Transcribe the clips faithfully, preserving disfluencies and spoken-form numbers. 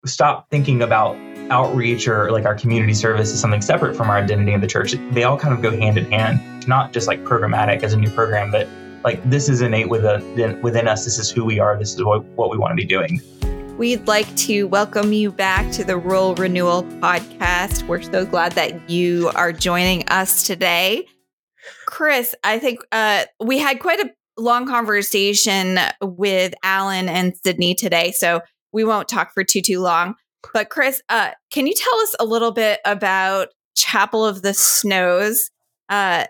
stop thinking about outreach or like our community service as something separate from our identity in the church. They all kind of go hand in hand, not just like programmatic as a new program, but like this is innate within, within us. This is who we are. This is what, what we want to be doing. We'd like to welcome you back to the Rural Renewal Podcast. We're so glad that you are joining us today. Chris, I think uh, we had quite a long conversation with Alan and Sydney today, so we won't talk for too, too long. But Chris, uh, can you tell us a little bit about Chapel of the Snows? Uh,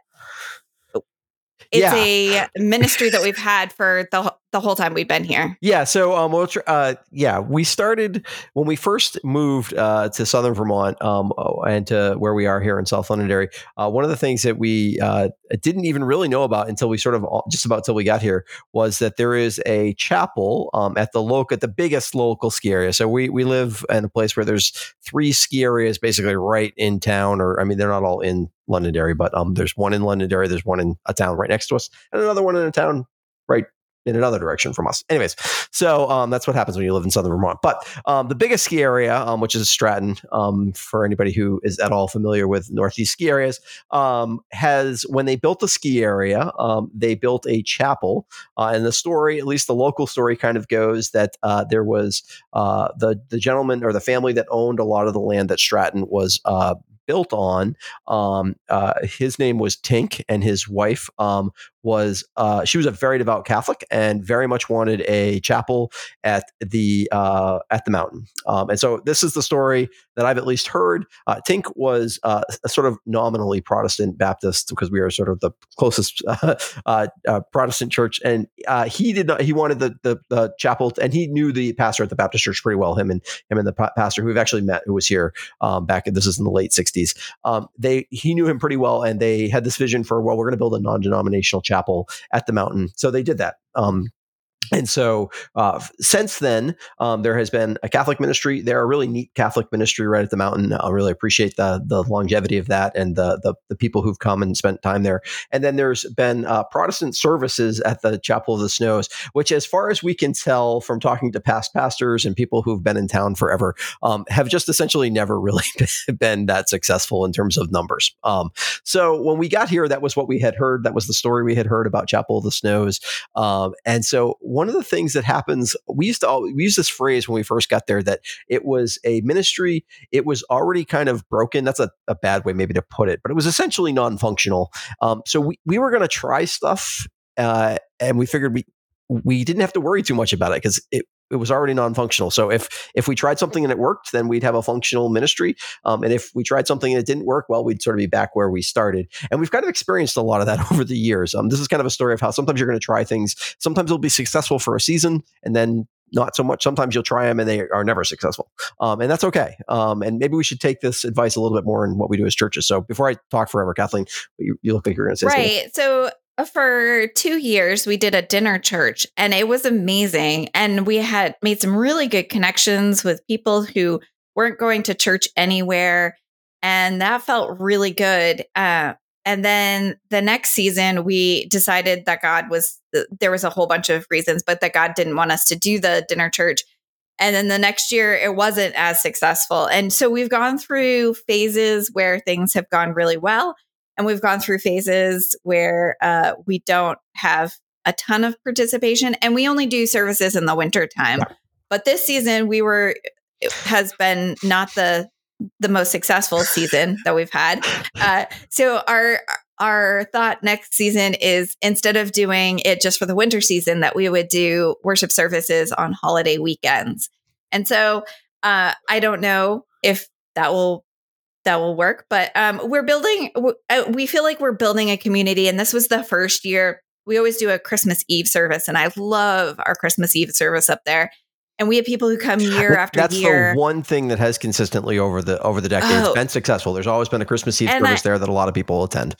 it's yeah. a ministry that we've had for the the whole time we've been here. Yeah. So, um, we'll tr- uh, yeah, we started when we first moved uh, to Southern Vermont um, and to where we are here in South Londonderry. Uh, one of the things that we uh, didn't even really know about until we sort of just about till we got here was that there is a chapel um, at the local, at the biggest local ski area. So we we live in a place where there's three ski areas basically right in town, or I mean, they're not all in Londonderry, but um, there's one in Londonderry, there's one in a town right next to us, and another one in a town right in another direction from us. Anyways, so um, that's what happens when you live in Southern Vermont. But um, the biggest ski area, um, which is Stratton, um, for anybody who is at all familiar with Northeast ski areas, um, has, when they built the ski area, um, they built a chapel. Uh, and the story, at least the local story, kind of goes that uh, there was uh, the, the gentleman or the family that owned a lot of the land that Stratton was uh, built on. Um, uh, his name was Tink, and his wife um, was, uh, she was a very devout Catholic and very much wanted a chapel at the uh, at the mountain. Um, and so this is the story that I've at least heard. Uh, Tink was uh, a sort of nominally Protestant Baptist because we are sort of the closest uh, uh, uh, Protestant church, and uh, he did not. He wanted the, the the chapel, and he knew the pastor at the Baptist church pretty well. Him and him and the pa- pastor who we've actually met, who was here um, back. This is in the late sixties. Um, they he knew him pretty well, and they had this vision for, well, we're going to build a non-denominational chapel at the mountain. So they did that. Um, And so uh, since then, um, there has been a Catholic ministry. They're a really neat Catholic ministry right at the mountain. I really appreciate the the longevity of that and the, the the people who've come and spent time there. And then there's been uh, Protestant services at the Chapel of the Snows, which, as far as we can tell from talking to past pastors and people who've been in town forever, um, have just essentially never really been that successful in terms of numbers. Um, so when we got here, that was what we had heard. That was the story we had heard about Chapel of the Snows. Um, and so one of the things that happens, we used to all, we used this phrase when we first got there, that it was a ministry. It was already kind of broken. That's a, a bad way maybe to put it, but it was essentially non-functional. Um, so we, we were going to try stuff uh, and we figured we, we didn't have to worry too much about it because it, it was already non-functional. So if if we tried something and it worked, then we'd have a functional ministry. Um, and if we tried something and it didn't work, well, we'd sort of be back where we started. And we've kind of experienced a lot of that over the years. Um, this is kind of a story of how sometimes you're going to try things. Sometimes they'll be successful for a season and then not so much. Sometimes you'll try them and they are never successful. Um, and that's okay. Um, and maybe we should take this advice a little bit more in what we do as churches. So before I talk forever, Kathleen, you, you look like you're going to say right. something. So for two years, we did a dinner church and it was amazing. And we had made some really good connections with people who weren't going to church anywhere. And that felt really good. Uh, and then the next season, we decided that God was, there was a whole bunch of reasons, but that God didn't want us to do the dinner church. And then the next year, it wasn't as successful. And so we've gone through phases where things have gone really well. And we've gone through phases where uh, we don't have a ton of participation, and we only do services in the winter time. Yeah. But this season, we were it has been not the the most successful season that we've had. Uh, so our our thought next season is, instead of doing it just for the winter season, that we would do worship services on holiday weekends. And so uh, I don't know if that will. That will work. But um, we're building, we feel like we're building a community. And this was the first year. We always do a Christmas Eve service. And I love our Christmas Eve service up there. And we have people who come year after That's year. That's the one thing that has consistently over the over the decades oh. been successful. There's always been a Christmas Eve service I, there that a lot of people attend.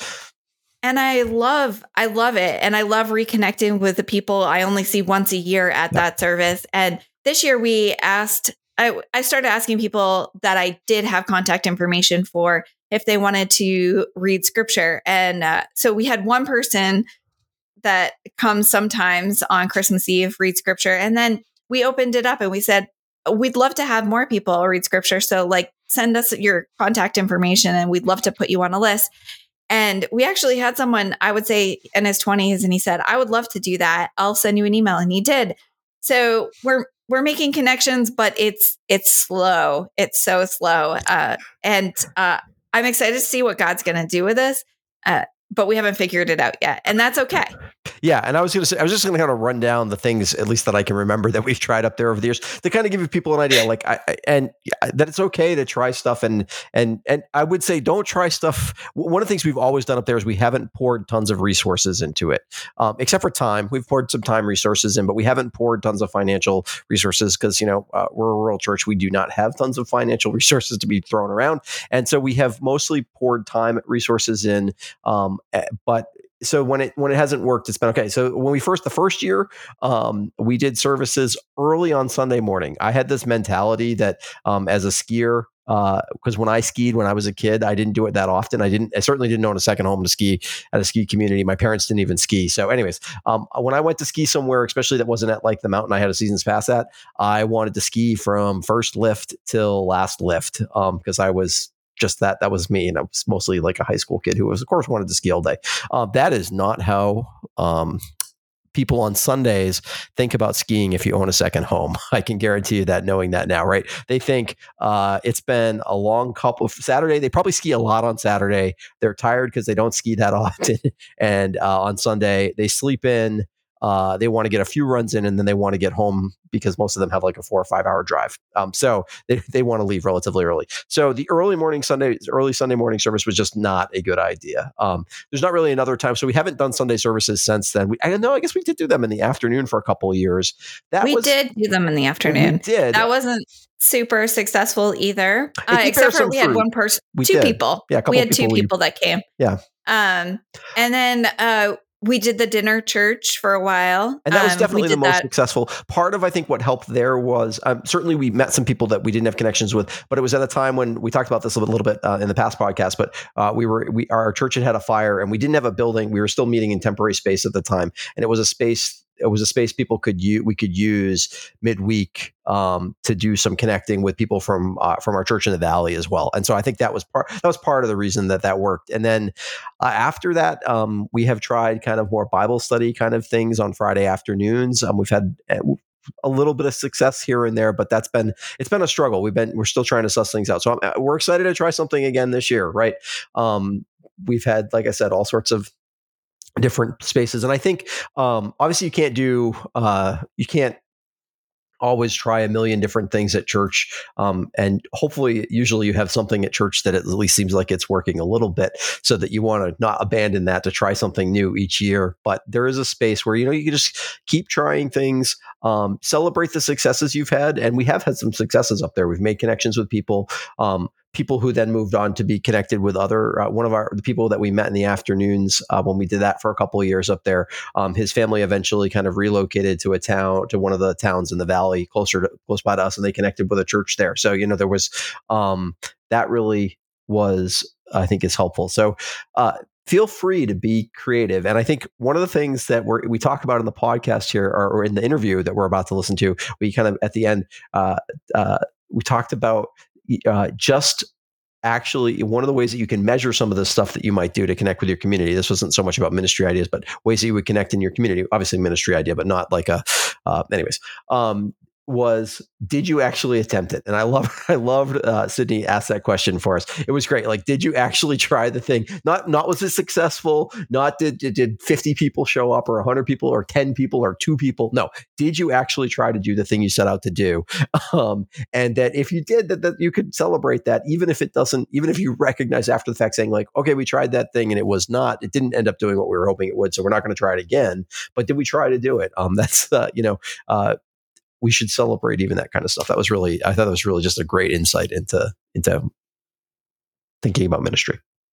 And I love, I love it. And I love reconnecting with the people I only see once a year at yeah. that service. And this year we asked I, I started asking people that I did have contact information for if they wanted to read scripture. And uh, so we had one person that comes sometimes on Christmas Eve, read scripture. And then we opened it up and we said, we'd love to have more people read scripture. So like send us your contact information and we'd love to put you on a list. And we actually had someone, I would say in his twenties, and he said, I would love to do that. I'll send you an email. And he did. So we're we're making connections, but it's it's slow. It's so slow. Uh, and uh, I'm excited to see what God's going to do with this. Uh, but we haven't figured it out yet. And that's okay. Yeah. And I was going to say, I was just going to kind of run down the things, at least that I can remember, that we've tried up there over the years to kind of give people an idea, like, I, I and that it's okay to try stuff. And, and, and I would say, don't try stuff. One of the things we've always done up there is we haven't poured tons of resources into it, um, except for time. We've poured some time resources in, but we haven't poured tons of financial resources because, you know, uh, we're a rural church. We do not have tons of financial resources to be thrown around. And so we have mostly poured time resources in, um, but so when it when it hasn't worked, it's been okay. So when we first the first year, um, we did services early on Sunday morning. I had this mentality that um, as a skier, because uh, when I skied when I was a kid, I didn't do it that often. I didn't. I certainly didn't own a second home to ski at a ski community. My parents didn't even ski. So, anyways, um, when I went to ski somewhere, especially that wasn't at like the mountain I had a season's pass at, I wanted to ski from first lift till last lift because um, I was. Just that, that was me. And I was mostly like a high school kid who was, of course, wanted to ski all day. Uh, that is not how um, people on Sundays think about skiing if you own a second home. I can guarantee you that knowing that now, right? They think uh, it's been a long couple of Saturday. They probably ski a lot on Saturday. They're tired because they don't ski that often. And uh, on Sunday, they sleep in. Uh, they want to get a few runs in and then they want to get home because most of them have like a four or five hour drive. Um, so they, they want to leave relatively early. So the early morning Sunday, early Sunday morning service was just not a good idea. Um, there's not really another time. So we haven't done Sunday services since then. We, I know, I guess we did do them in the afternoon for a couple of years. That we was, did do them in the afternoon. We did. That wasn't super successful either. Uh, except for we fruit. had one person, we two did. people. Yeah, we had two people people that came. Yeah. Um, and then, uh, we did the dinner church for a while. And that was um, definitely the most that. successful. Part of, I think, what helped there was, um, certainly we met some people that we didn't have connections with, but it was at a time when we talked about this a little bit uh, in the past podcast, but uh, we were, we, our church had had a fire and we didn't have a building. We were still meeting in temporary space at the time. And it was a space, it was a space people could use, we could use midweek um, to do some connecting with people from, uh, from our church in the Valley as well. And so I think that was part, that was part of the reason that that worked. And then uh, after that, um, we have tried kind of more Bible study kind of things on Friday afternoons. Um, we've had a little bit of success here and there, but that's been, it's been a struggle. We've been, we're still trying to suss things out. So I'm, we're excited to try something again this year. Right. Um, we've had, like I said, all sorts of different spaces. And I think, um, obviously you can't do, uh, you can't always try a million different things at church. Um, and hopefully, usually you have something at church that at least seems like it's working a little bit so that you want to not abandon that to try something new each year. But there is a space where, you know, you can just keep trying things, um, celebrate the successes you've had. And we have had some successes up there. We've made connections with people. Um, people who then moved on to be connected with other, uh, one of our, the people that we met in the afternoons uh, when we did that for a couple of years up there, um, his family eventually kind of relocated to a town, to one of the towns in the Valley closer to, close by to us, and they connected with a church there. So, you know, there was, um, that really was, I think is helpful. So, uh, feel free to be creative. And I think one of the things that we're, we talk about in the podcast here or, or in the interview that we're about to listen to, we kind of at the end, uh, uh, we talked about Uh, just actually one of the ways that you can measure some of the stuff that you might do to connect with your community. This wasn't so much about ministry ideas, but ways that you would connect in your community. Obviously, ministry idea, but not like a. Uh, anyways, um, was did you actually attempt it? And I love, I loved uh, Sydney asked that question for us. It was great. Like, did you actually try the thing? Not, not was it successful? Not did did fifty people show up or one hundred people or ten people or two people? No. Did you actually try to do the thing you set out to do? Um, and that if you did, that, that you could celebrate that, even if it doesn't, even if you recognize after the fact saying like, okay, we tried that thing and it was not, it didn't end up doing what we were hoping it would. So we're not going to try it again. But did we try to do it? Um, that's uh, you know. Uh, we should celebrate even that kind of stuff. That was really, I thought that was really just a great insight into, into thinking about ministry.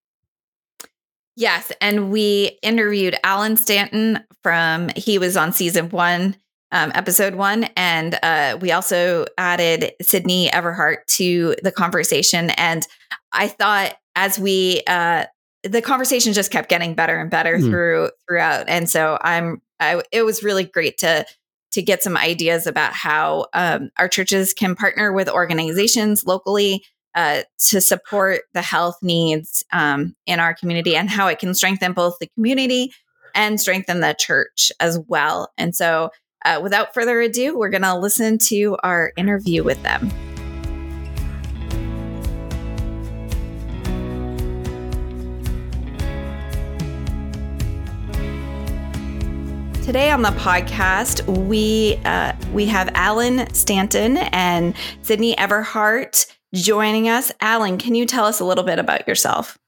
Yes. And we interviewed Alan Stanton from, he was on season one, um, episode one. And uh, we also added Sydney Everhart to the conversation. And I thought as we, uh, the conversation just kept getting better and better mm. through, throughout. And so I'm, I, it was really great to, to get some ideas about how um, our churches can partner with organizations locally uh, to support the health needs um, in our community, and how it can strengthen both the community and strengthen the church as well. And so uh, without further ado, we're going to listen to our interview with them. Today on the podcast, we uh, we have Alan Stanton and Sydney Everhart joining us. Alan, can you tell us a little bit about yourself?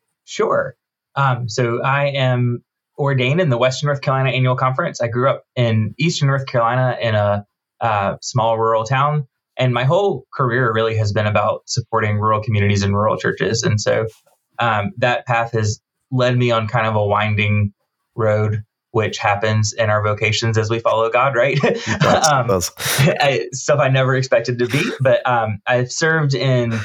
Sure. Um, so I am ordained in the Western North Carolina Annual Conference. I grew up in Eastern North Carolina in a uh, small rural town, and my whole career really has been about supporting rural communities and rural churches. And so um, that path has led me on kind of a winding road, which happens in our vocations as we follow God, right? That's, um, that's... I, stuff I never expected to be. But um, I've served in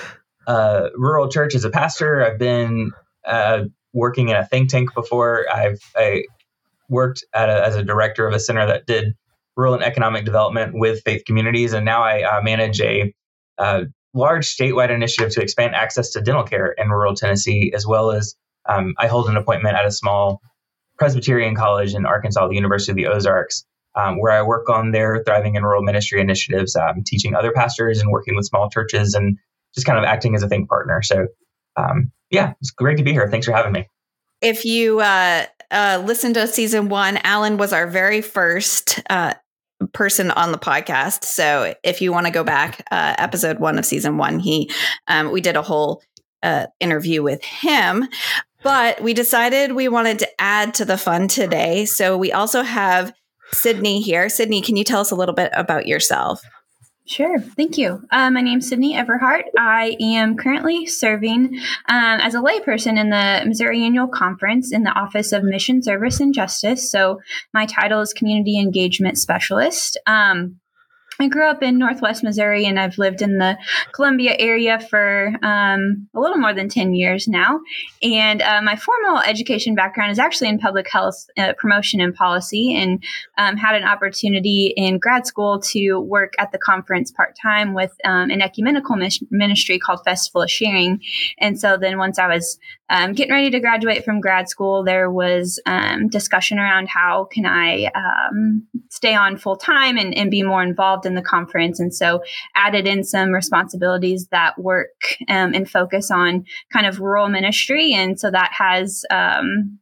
a rural church as a pastor. I've been uh, working in a think tank before. I've I worked at a, as a director of a center that did rural and economic development with faith communities. And now I uh, manage a uh, large statewide initiative to expand access to dental care in rural Tennessee, as well as um, I hold an appointment at a small Presbyterian college in Arkansas, the University of the Ozarks, um, where I work on their Thriving in Rural Ministry initiatives, um, teaching other pastors and working with small churches and just kind of acting as a think partner. So, um, yeah, it's great to be here. Thanks for having me. If you uh, uh, listen to season one, Alan was our very first uh, person on the podcast. So if you want to go back, uh, episode one of season one, he um, we did a whole uh, interview with him. But we decided we wanted to add to the fun today. So we also have Sydney here. Sydney, can you tell us a little bit about yourself? Sure. Thank you. Uh, my name is Sydney Everhart. I am currently serving um, as a layperson in the Missouri Annual Conference in the Office of Mission Service and Justice. So my title is Community Engagement Specialist. Um, I grew up in Northwest Missouri, and I've lived in the Columbia area for um, a little more than ten years now. And uh, my formal education background is actually in public health uh, promotion and policy, and um, had an opportunity in grad school to work at the conference part-time with um, an ecumenical mis- ministry called Festival of Sharing. And so then once I was um, getting ready to graduate from grad school, there was um, discussion around how can I um, stay on full-time and, and be more involved in the conference. And so added in some responsibilities that work um, and focus on kind of rural ministry. And so that has um,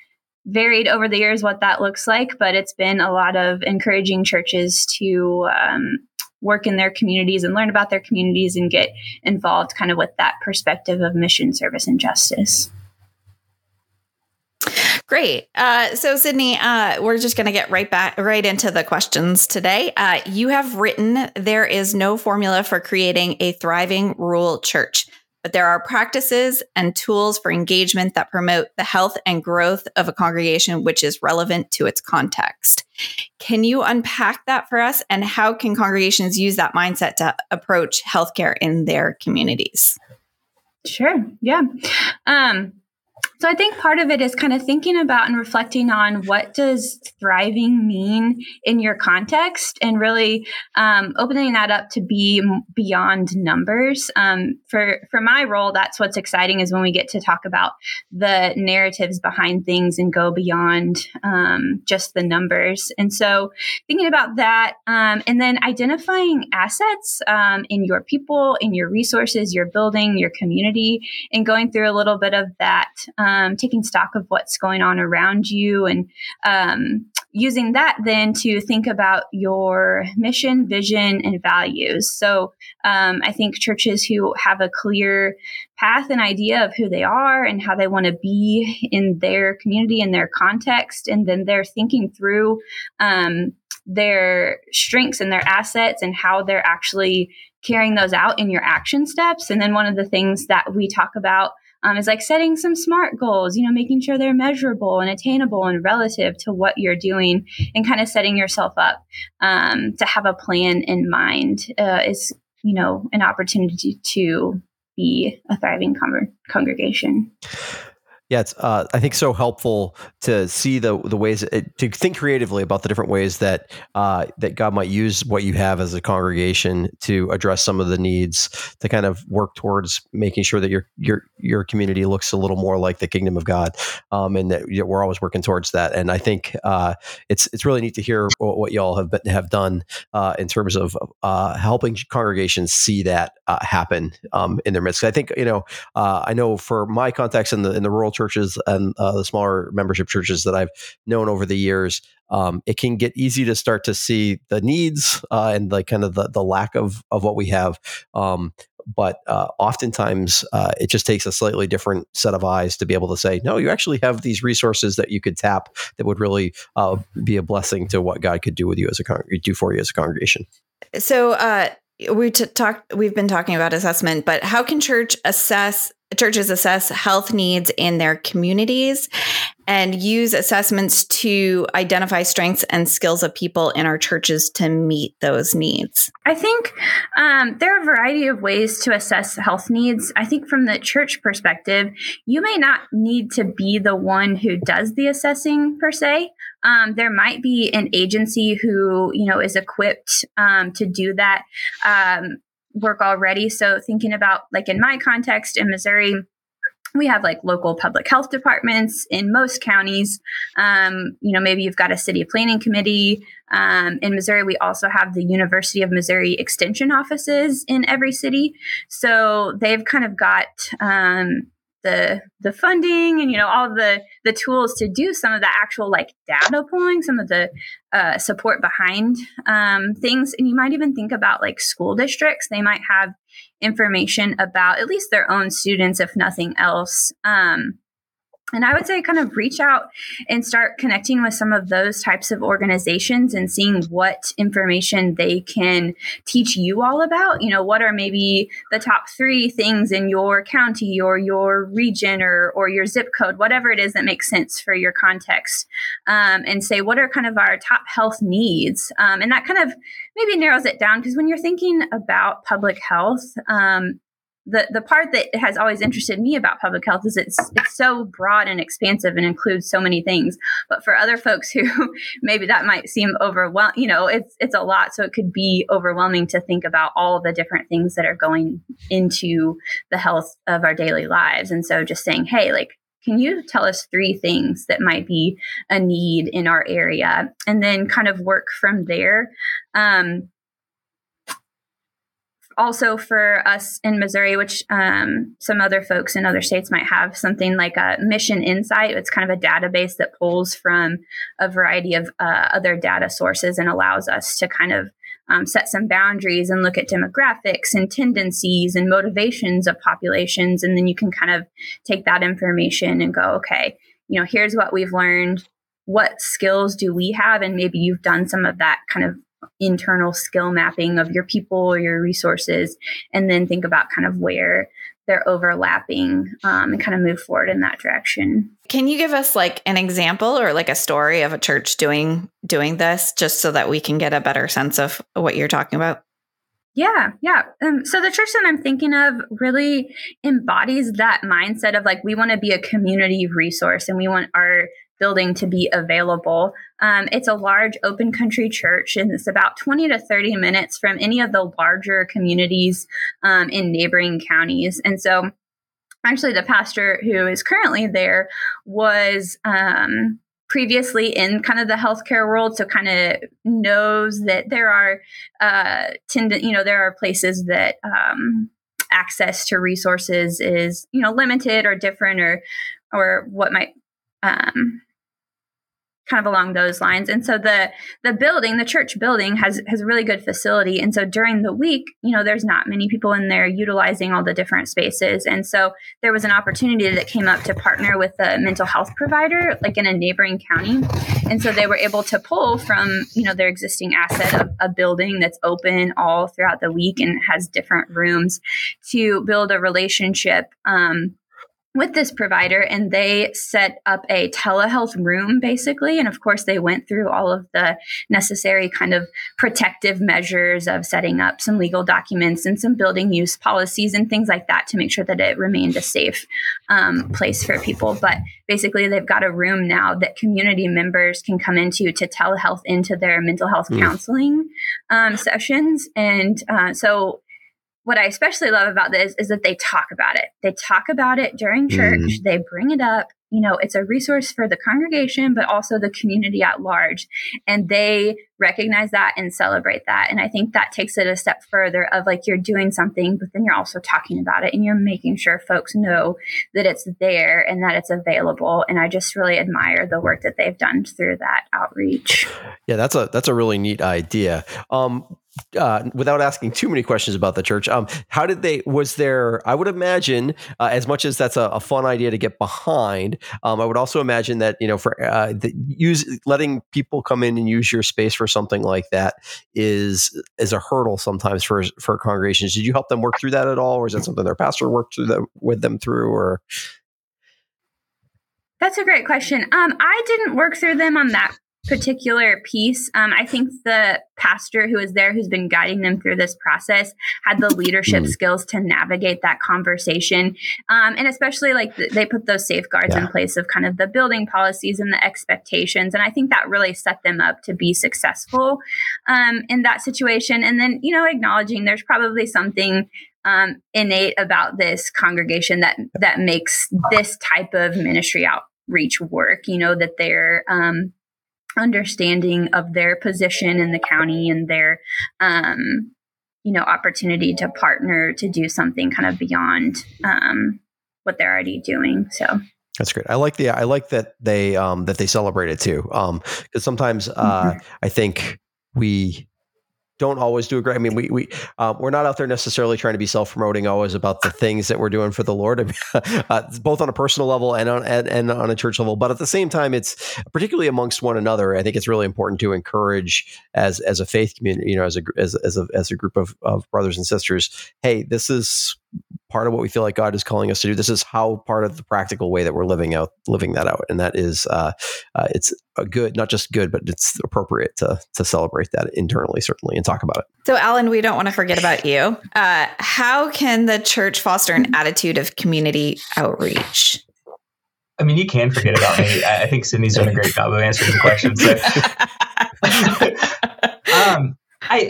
varied over the years what that looks like, but it's been a lot of encouraging churches to um, work in their communities and learn about their communities and get involved kind of with that perspective of mission, service, and justice. Great. Uh, so, Sydney, uh, we're just going to get right back, right into the questions today. Uh, you have written, there is no formula for creating a thriving rural church, but there are practices and tools for engagement that promote the health and growth of a congregation, which is relevant to its context. Can you unpack that for us? And how can congregations use that mindset to approach healthcare in their communities? Sure. Yeah. Um, So I think part of it is kind of thinking about and reflecting on what does thriving mean in your context, and really um, opening that up to be beyond numbers. Um, for for my role, that's what's exciting, is when we get to talk about the narratives behind things and go beyond um, just the numbers. And so thinking about that, um, and then identifying assets um, in your people, in your resources, your building, your community, and going through a little bit of that. Um, taking stock of what's going on around you, and um, using that then to think about your mission, vision, and values. So um, I think churches who have a clear path and idea of who they are and how they want to be in their community and their context, and then they're thinking through um, their strengths and their assets and how they're actually carrying those out in your action steps. And then one of the things that we talk about Um, is like setting some SMART goals, you know, making sure they're measurable and attainable and relative to what you're doing, and kind of setting yourself up um, to have a plan in mind uh, is, you know, an opportunity to be a thriving con- congregation. Yeah, it's uh, I think so helpful to see the the ways to think creatively about the different ways that uh, that God might use what you have as a congregation to address some of the needs, to kind of work towards making sure that your your your community looks a little more like the kingdom of God, um, and that you know, we're always working towards that. And I think uh, it's it's really neat to hear what, what y'all have been, have done uh, in terms of uh, helping congregations see that uh, happen um, in their midst. I think you know uh, I know for my context in the in the rural churches and uh, the smaller membership churches that I've known over the years, um, it can get easy to start to see the needs uh, and like kind of the, the lack of of what we have. Um, but uh, oftentimes uh, it just takes a slightly different set of eyes to be able to say, no, you actually have these resources that you could tap that would really uh, be a blessing to what God could do with you as a con- do for you as a congregation. So uh, we t- talked. We've been talking about assessment, but how can church assess churches assess health needs in their communities and use assessments to identify strengths and skills of people in our churches to meet those needs? I think um, there are a variety of ways to assess health needs. I think from the church perspective, you may not need to be the one who does the assessing per se. Um, there might be an agency who, you know, is equipped um, to do that um, work already. So thinking about, like in my context in Missouri, we have like local public health departments in most counties. Um, you know, maybe you've got a city planning committee. Um, in Missouri, we also have the University of Missouri extension offices in every city. So they've kind of got um, the the funding and, you know, all the the tools to do some of the actual like data pulling, some of the uh, support behind um, things. And you might even think about like school districts. They might have information about at least their own students, if nothing else. Um, and I would say kind of reach out and start connecting with some of those types of organizations and seeing what information they can teach you all about. You know, what are maybe the top three things in your county or your region or, or your zip code, whatever it is that makes sense for your context, um, and say, what are kind of our top health needs? Um, and that kind of maybe narrows it down, because when you're thinking about public health, um, The the part that has always interested me about public health is it's it's so broad and expansive and includes so many things. But for other folks who maybe that might seem overwhelming, you know, it's it's a lot. So it could be overwhelming to think about all the different things that are going into the health of our daily lives. And so just saying, hey, like, can you tell us three things that might be a need in our area? And then kind of work from there. Um, Also for us in Missouri, which um, some other folks in other states might have, something like a Mission Insight. It's kind of a database that pulls from a variety of uh, other data sources and allows us to kind of um, set some boundaries and look at demographics and tendencies and motivations of populations. And then you can kind of take that information and go, okay, you know, here's what we've learned. What skills do we have? And maybe you've done some of that kind of internal skill mapping of your people or your resources, and then think about kind of where they're overlapping um, and kind of move forward in that direction. Can you give us like an example or like a story of a church doing doing this, just so that we can get a better sense of what you're talking about? Yeah, yeah. Um, so the church that I'm thinking of really embodies that mindset of like, we want to be a community resource and we want our building to be available. Um, it's a large open country church, and it's about twenty to thirty minutes from any of the larger communities um, in neighboring counties. And so actually the pastor who is currently there was um, previously in kind of the healthcare world, so kind of knows that there are, uh, tend to, you know, there are places that um, access to resources is, you know, limited or different, or or what might um, kind of along those lines. And so the the building, the church building has has a really good facility. And so during the week, you know, there's not many people in there utilizing all the different spaces. And so there was an opportunity that came up to partner with a mental health provider, like in a neighboring county. And so they were able to pull from, you know, their existing asset of a building that's open all throughout the week and has different rooms to build a relationship um, with this provider, and they set up a telehealth room basically. And of course, they went through all of the necessary kind of protective measures of setting up some legal documents and some building use policies and things like that to make sure that it remained a safe um, place for people. But basically, they've got a room now that community members can come into to telehealth into their mental health mm. counseling um, sessions. And uh, so what I especially love about this is that they talk about it. They talk about it during church. Mm. They bring it up. You know, it's a resource for the congregation, but also the community at large. And they recognize that and celebrate that. And I think that takes it a step further of like, you're doing something, but then you're also talking about it and you're making sure folks know that it's there and that it's available. And I just really admire the work that they've done through that outreach. Yeah, that's a, that's a really neat idea. Um, Uh, without asking too many questions about the church, um, how did they, was there, I would imagine, uh, as much as that's a, a fun idea to get behind, um, I would also imagine that, you know, for uh, the use, letting people come in and use your space for something like that is, is a hurdle sometimes for, for congregations. Did you help them work through that at all? Or is that something their pastor worked through them, with them through, or? That's a great question. Um, I didn't work through them on that particular piece. Um, I think the pastor who is there, who's been guiding them through this process, had the leadership mm. skills to navigate that conversation. Um, and especially like th- they put those safeguards yeah. in place of kind of the building policies and the expectations. And I think that really set them up to be successful um, in that situation. And then, you know, acknowledging there's probably something um, innate about this congregation that, that makes this type of ministry outreach work, you know, that they're, um, understanding of their position in the county and their, um, you know, opportunity to partner to do something kind of beyond um, what they're already doing. So that's great. I like the I like that they um, that they celebrate it too, because um, sometimes uh, mm-hmm. I think we don't always do a great. I mean, we we uh, we're not out there necessarily trying to be self-promoting always about the things that we're doing for the Lord, I mean, uh, both on a personal level and on and, and on a church level. But at the same time, it's particularly amongst one another. I think it's really important to encourage as as a faith community, you know, as a as as a as a group of of brothers and sisters. Hey, this is part of what we feel like God is calling us to do. This is how part of the practical way that we're living out, living that out. And that is, uh, uh, it's a good, not just good, but it's appropriate to, to celebrate that internally, certainly, and talk about it. So Alan, we don't want to forget about you. Uh, how can the church foster an attitude of community outreach? I mean, you can forget about me. I think Sydney's done a great job of answering the question. So, um, I,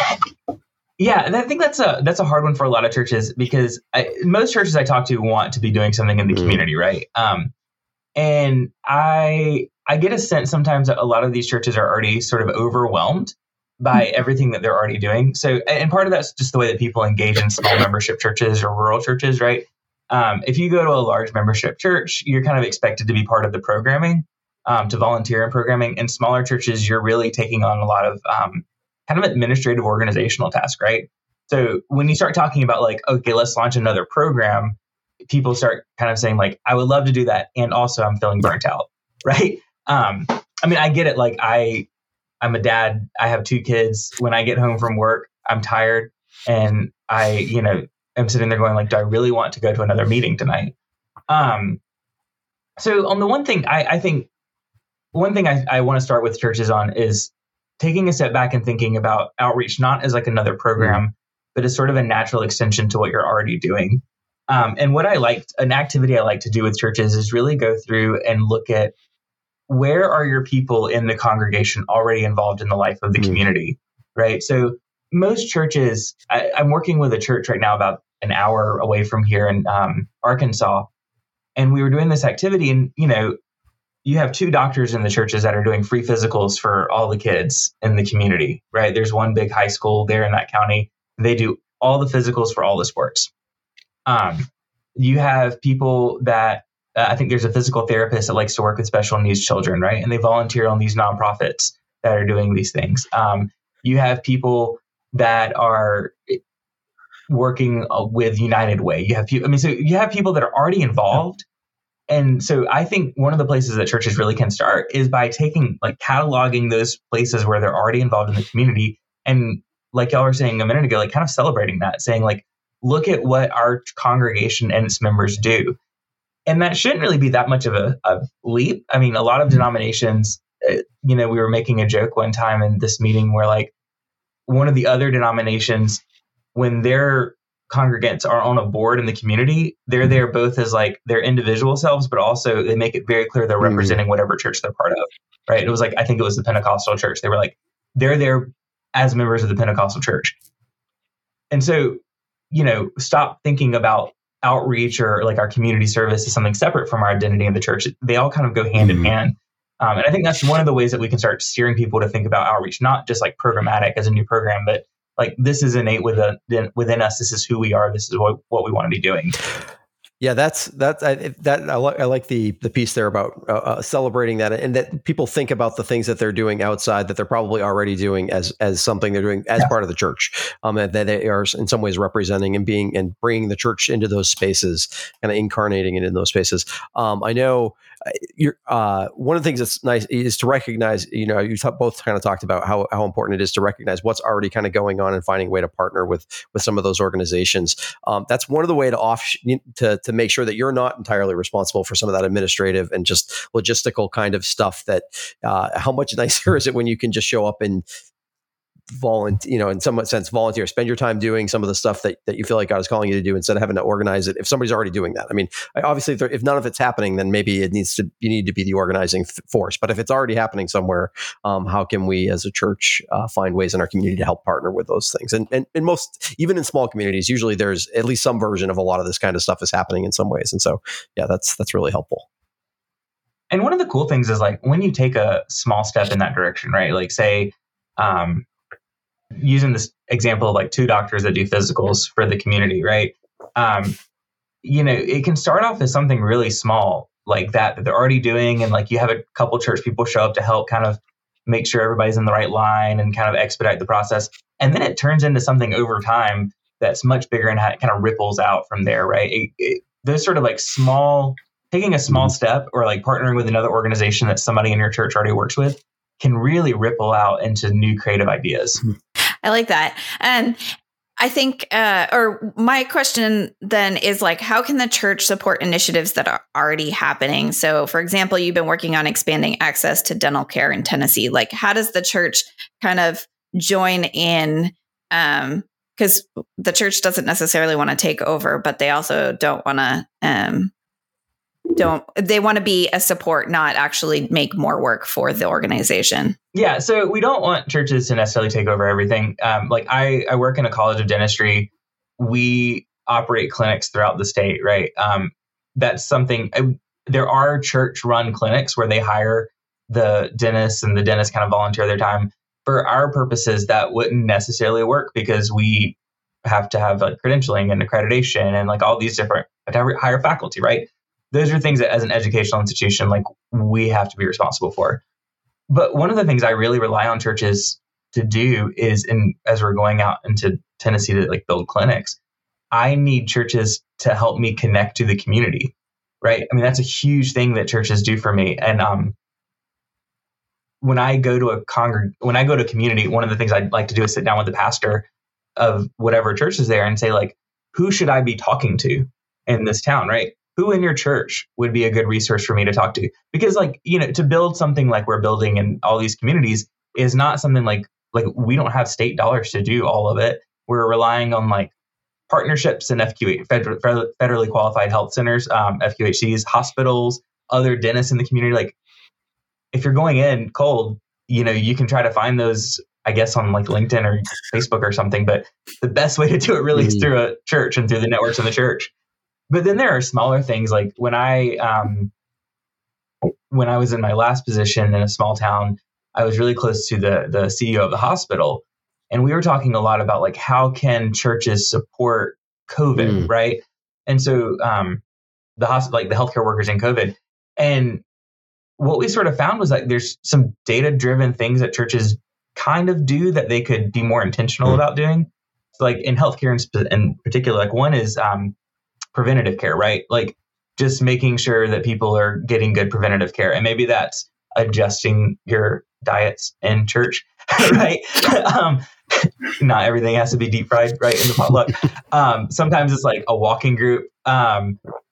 Yeah, and I think that's a that's a hard one for a lot of churches, because I, most churches I talk to want to be doing something in the community, right? Um, and I I get a sense sometimes that a lot of these churches are already sort of overwhelmed by everything that they're already doing. So, and part of that's just the way that people engage in small membership churches or rural churches, right? Um, if you go to a large membership church, you're kind of expected to be part of the programming, um, to volunteer in programming. In smaller churches, you're really taking on a lot of um, kind of administrative organizational task, right? So when you start talking about like, okay, let's launch another program, people start kind of saying like, I would love to do that. And also I'm feeling burnt out, right? Um, I mean, I get it. Like I, I'm a dad, I have two kids. When I get home from work, I'm tired and I, you know, am sitting there going like, do I really want to go to another meeting tonight? Um, so on the one thing, I, I think one thing I, I want to start with churches on is taking a step back and thinking about outreach, not as like another program, but as sort of a natural extension to what you're already doing. Um, and what I like, an activity I like to do with churches is really go through and look at where are your people in the congregation already involved in the life of the mm-hmm. community, right? So most churches, I, I'm working with a church right now about an hour away from here in um, Arkansas. And we were doing this activity and, you know, you have two doctors in the churches that are doing free physicals for all the kids in the community, right? There's one big high school there in that county. They do all the physicals for all the sports. Um, you have people that, uh, I think there's a physical therapist that likes to work with special needs children, right? And they volunteer on these nonprofits that are doing these things. Um, you have people that are working with United Way. You have people, I mean, so you have people that are already involved. And so I think one of the places that churches really can start is by taking, like cataloging those places where they're already involved in the community. And like y'all were saying a minute ago, like kind of celebrating that, saying like, look at what our congregation and its members do. And that shouldn't really be that much of a, a leap. I mean, a lot of denominations, uh, you know, we were making a joke one time in this meeting where like one of the other denominations, when their congregants are on a board in the community, they're there both as like their individual selves, but also they make it very clear they're representing mm-hmm. whatever church they're part of, right? It was like, I think it was the Pentecostal church. They were like, they're there as members of the Pentecostal church. And so, you know, stop thinking about outreach or like our community service as something separate from our identity in the church. They all kind of go hand mm-hmm. in hand. Um, and I think that's one of the ways that we can start steering people to think about outreach, not just like programmatic as a new program, but like this is innate within, within us. This is who we are. This is what, what we want to be doing. Yeah, that's that's I, that I, li- I like the the piece there about uh, uh, celebrating that, and that people think about the things that they're doing outside that they're probably already doing as as something they're doing as yeah. part of the church, um, and that they are in some ways representing and being and bringing the church into those spaces, kind of incarnating it in those spaces. Um, I know you're uh, one of the things that's nice is to recognize. You know, you t- both kind of talked about how how important it is to recognize what's already kind of going on and finding a way to partner with with some of those organizations. Um, that's one of the way to off to to make sure that you're not entirely responsible for some of that administrative and just logistical kind of stuff. That uh, how much nicer is it when you can just show up and volunteer, you know, in some sense, volunteer, spend your time doing some of the stuff that, that you feel like God is calling you to do instead of having to organize it. If somebody's already doing that, I mean, obviously if, if none of it's happening, then maybe it needs to, you need to be the organizing force. But if it's already happening somewhere, um, how can we as a church uh, find ways in our community to help partner with those things? And, and, and most, even in small communities, usually there's at least some version of a lot of this kind of stuff is happening in some ways. And so, yeah, that's, that's really helpful. And one of the cool things is like when you take a small step in that direction, right? Like say, um, using this example of like two doctors that do physicals for the community, right? Um, you know, it can start off as something really small like that, that they're already doing. And like you have a couple church people show up to help kind of make sure everybody's in the right line and kind of expedite the process. And then it turns into something over time that's much bigger and it kind of ripples out from there, right? It, it, those sort of like small, taking a small step or like partnering with another organization that somebody in your church already works with can really ripple out into new creative ideas. I like that. And I think, uh, or my question then is like, how can the church support initiatives that are already happening? So for example, you've been working on expanding access to dental care in Tennessee. Like, how does the church kind of join in? Um, because the church doesn't necessarily want to take over, but they also don't want to, um, don't they want to be a support, not actually make more work for the organization? Yeah. So we don't want churches to necessarily take over everything. Um, like I, I work in a college of dentistry. We operate clinics throughout the state, right? Um, that's something, uh, there are church run clinics where they hire the dentists and the dentists kind of volunteer their time. For our purposes, that wouldn't necessarily work because we have to have like credentialing and accreditation and like all these different, hire faculty, right? Those are things that as an educational institution, like we have to be responsible for. But one of the things I really rely on churches to do is, in as we're going out into Tennessee to like build clinics, I need churches to help me connect to the community, right? I mean, that's a huge thing that churches do for me. And um, when I go to a congreg, when I go to a community, one of the things I'd like to do is sit down with the pastor of whatever church is there and say, like, who should I be talking to in this town, right? Who in your church would be a good resource for me to talk to? Because like, you know, to build something like we're building in all these communities is not something like, like we don't have state dollars to do all of it. We're relying on like partnerships and F Q H, federal, federally qualified health centers, um, F Q H Cs, hospitals, other dentists in the community. Like if you're going in cold, you know, you can try to find those, I guess, on like LinkedIn or Facebook or something. But the best way to do it really mm-hmm. is through a church and through the networks in the church. But then there are smaller things like when I um, when I was in my last position in a small town, I was really close to the the C E O of the hospital. And we were talking a lot about like, how can churches support COVID, mm. right? And so um, the hospital, like the healthcare workers in COVID. And what we sort of found was that there's some data driven things that churches kind of do that they could be more intentional mm. about doing. So like in healthcare in, sp- in particular, like one is um, preventative care, right? Like just making sure that people are getting good preventative care. And maybe that's adjusting your diets in church, right? um, not everything has to be deep fried, right? In the potluck. Um, sometimes it's like a walking group. Um,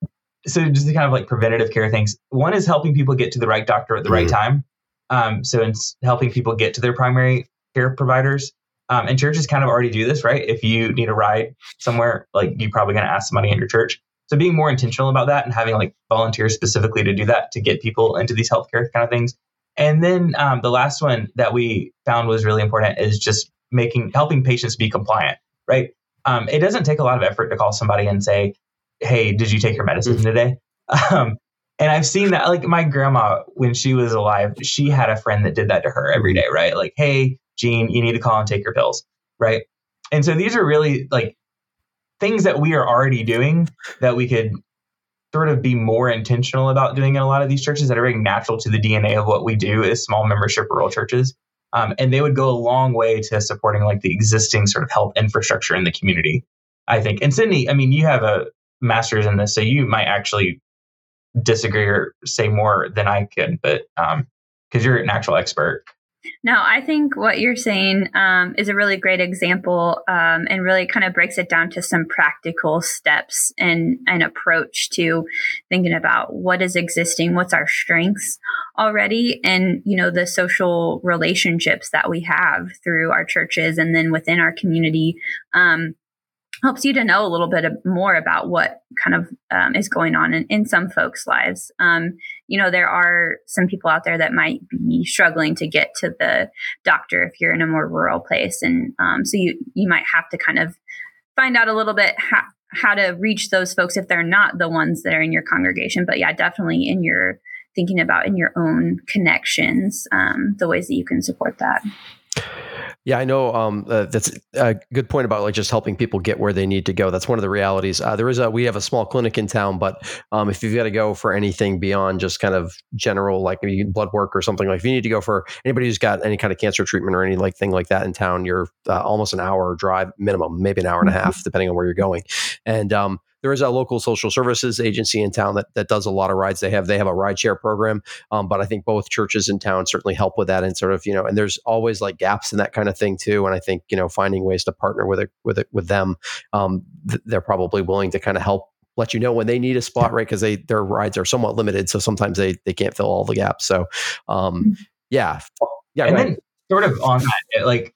so just the kind of like preventative care things. One is helping people get to the right doctor at the mm-hmm. right time. Um, so it's helping people get to their primary care providers. Um, and churches kind of already do this, right? If you need a ride somewhere, like you're probably going to ask somebody in your church. So being more intentional about that and having like volunteers specifically to do that, to get people into these healthcare kind of things. And then um, the last one that we found was really important is just making, helping patients be compliant, right? Um, it doesn't take a lot of effort to call somebody and say, hey, did you take your medicine today? Um, and I've seen that, like my grandma, when she was alive, she had a friend that did that to her every day, right? Like, hey, Jean, you need to call and take your pills, right? And so these are really like things that we are already doing that we could sort of be more intentional about doing in a lot of these churches that are very natural to the D N A of what we do as small membership rural churches. Um, and they would go a long way to supporting like the existing sort of health infrastructure in the community, I think. And Sydney, I mean, you have a master's in this, so you might actually disagree or say more than I could, but um, because you're an actual expert. No, I think what you're saying um, is a really great example um, and really kind of breaks it down to some practical steps and an approach to thinking about what is existing, what's our strengths already, and, you know, the social relationships that we have through our churches and then within our community. Um, helps you to know a little bit more about what kind of um, is going on in, in some folks' lives. Um, you know, there are some people out there that might be struggling to get to the doctor if you're in a more rural place. And um, so you, you might have to kind of find out a little bit how, how to reach those folks if they're not the ones that are in your congregation. But yeah, definitely in your thinking about in your own connections, um, the ways that you can support that. Yeah, I know um, uh, that's a good point about like just helping people get where they need to go. That's one of the realities. Uh, there is a we have a small clinic in town, but um, if you've got to go for anything beyond just kind of general like maybe blood work or something, like if you need to go for anybody who's got any kind of cancer treatment or any like thing like that in town, you're uh, almost an hour drive minimum, maybe an hour and a half, depending on where you're going. And um, there is a local social services agency in town that that does a lot of rides. They have they have a rideshare program, um, but I think both churches in town certainly help with that and sort of, you know, and there's always like gaps in that kind of thing too. And I think, you know, finding ways to partner with it with it with them, um, th- they're probably willing to kind of help let you know when they need a spot, right? Because they their rides are somewhat limited, so sometimes they they can't fill all the gaps. So, um, yeah, yeah, and right. then sort of on that, it, like,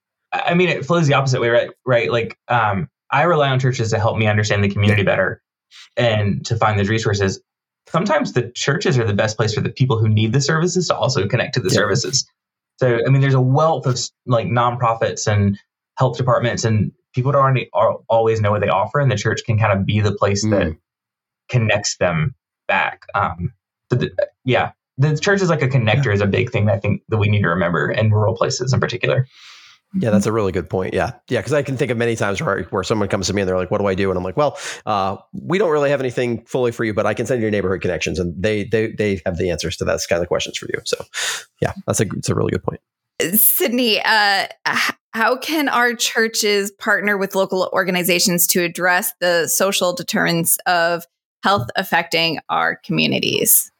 I mean, it flows the opposite way, right? Right, like. Um, I rely on churches to help me understand the community better and to find those resources. Sometimes the churches are the best place for the people who need the services to also connect to the yeah. services. So, I mean, there's a wealth of like nonprofits and health departments and people don't already always know what they offer, and the church can kind of be the place mm. that connects them back. Um, so the, yeah, the church is like a connector yeah. is a big thing that I think that we need to remember in rural places in particular. Yeah, that's a really good point. Yeah. Yeah. Cause I can think of many times where, where someone comes to me and they're like, what do I do? And I'm like, well, uh, we don't really have anything fully for you, but I can send you your neighborhood connections and they, they, they have the answers to those kind of questions for you. So yeah, that's a, it's a really good point. Sydney, uh, how can our churches partner with local organizations to address the social deterrents of health affecting our communities?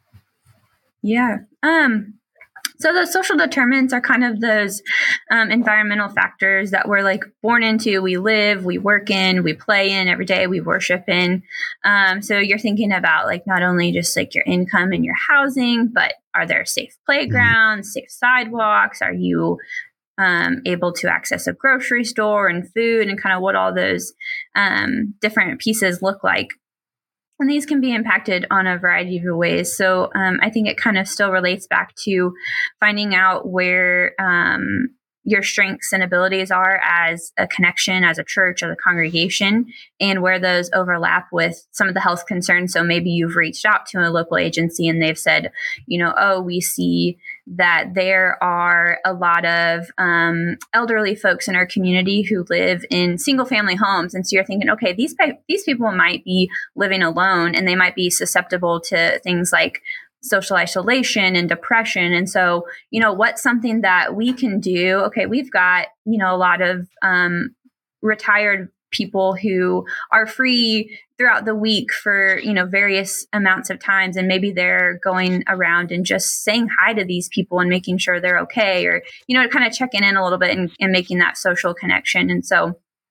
Yeah. Um, So the social determinants are kind of those um, environmental factors that we're like born into, we live, we work in, we play in every day, we worship in. Um, so you're thinking about like not only just like your income and your housing, but are there safe playgrounds, safe sidewalks? Are you um, able to access a grocery store and food and kind of what all those um, different pieces look like? And these can be impacted on a variety of ways. So um, I think it kind of still relates back to finding out where um, your strengths and abilities are as a connection, as a church, as a congregation, and where those overlap with some of the health concerns. So maybe you've reached out to a local agency and they've said, you know, oh, we see that there are a lot of um, elderly folks in our community who live in single family homes. And so you're thinking, okay, these, these people might be living alone and they might be susceptible to things like social isolation and depression. And so, you know, what's something that we can do? Okay, we've got, you know, a lot of um, retired people who are free throughout the week for, you know, various amounts of times. And maybe they're going around and just saying hi to these people and making sure they're okay, or, you know, kind of checking in a little bit and, and making that social connection. And so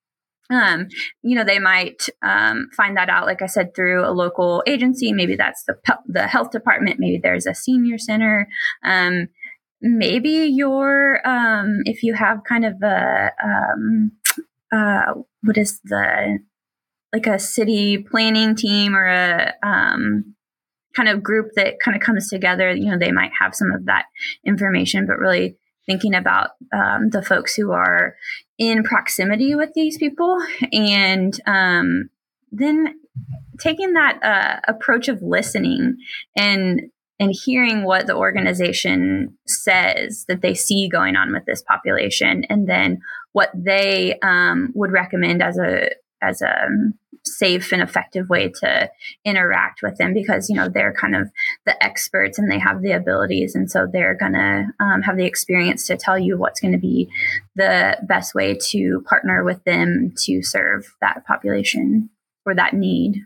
Um, you know, they might um, find that out, like I said, through a local agency. Maybe that's the the health department. Maybe there's a senior center. Um, maybe you're, um, if you have kind of a, um, uh, what is the, like a city planning team or a um, kind of group that kind of comes together, you know, they might have some of that information, but really thinking about um, the folks who are in proximity with these people, and um, then taking that uh, approach of listening and and hearing what the organization says that they see going on with this population, and then what they um, would recommend as a as a safe and effective way to interact with them, because, you know, they're kind of the experts and they have the abilities. And so they're going to um, have the experience to tell you what's going to be the best way to partner with them to serve that population or that need.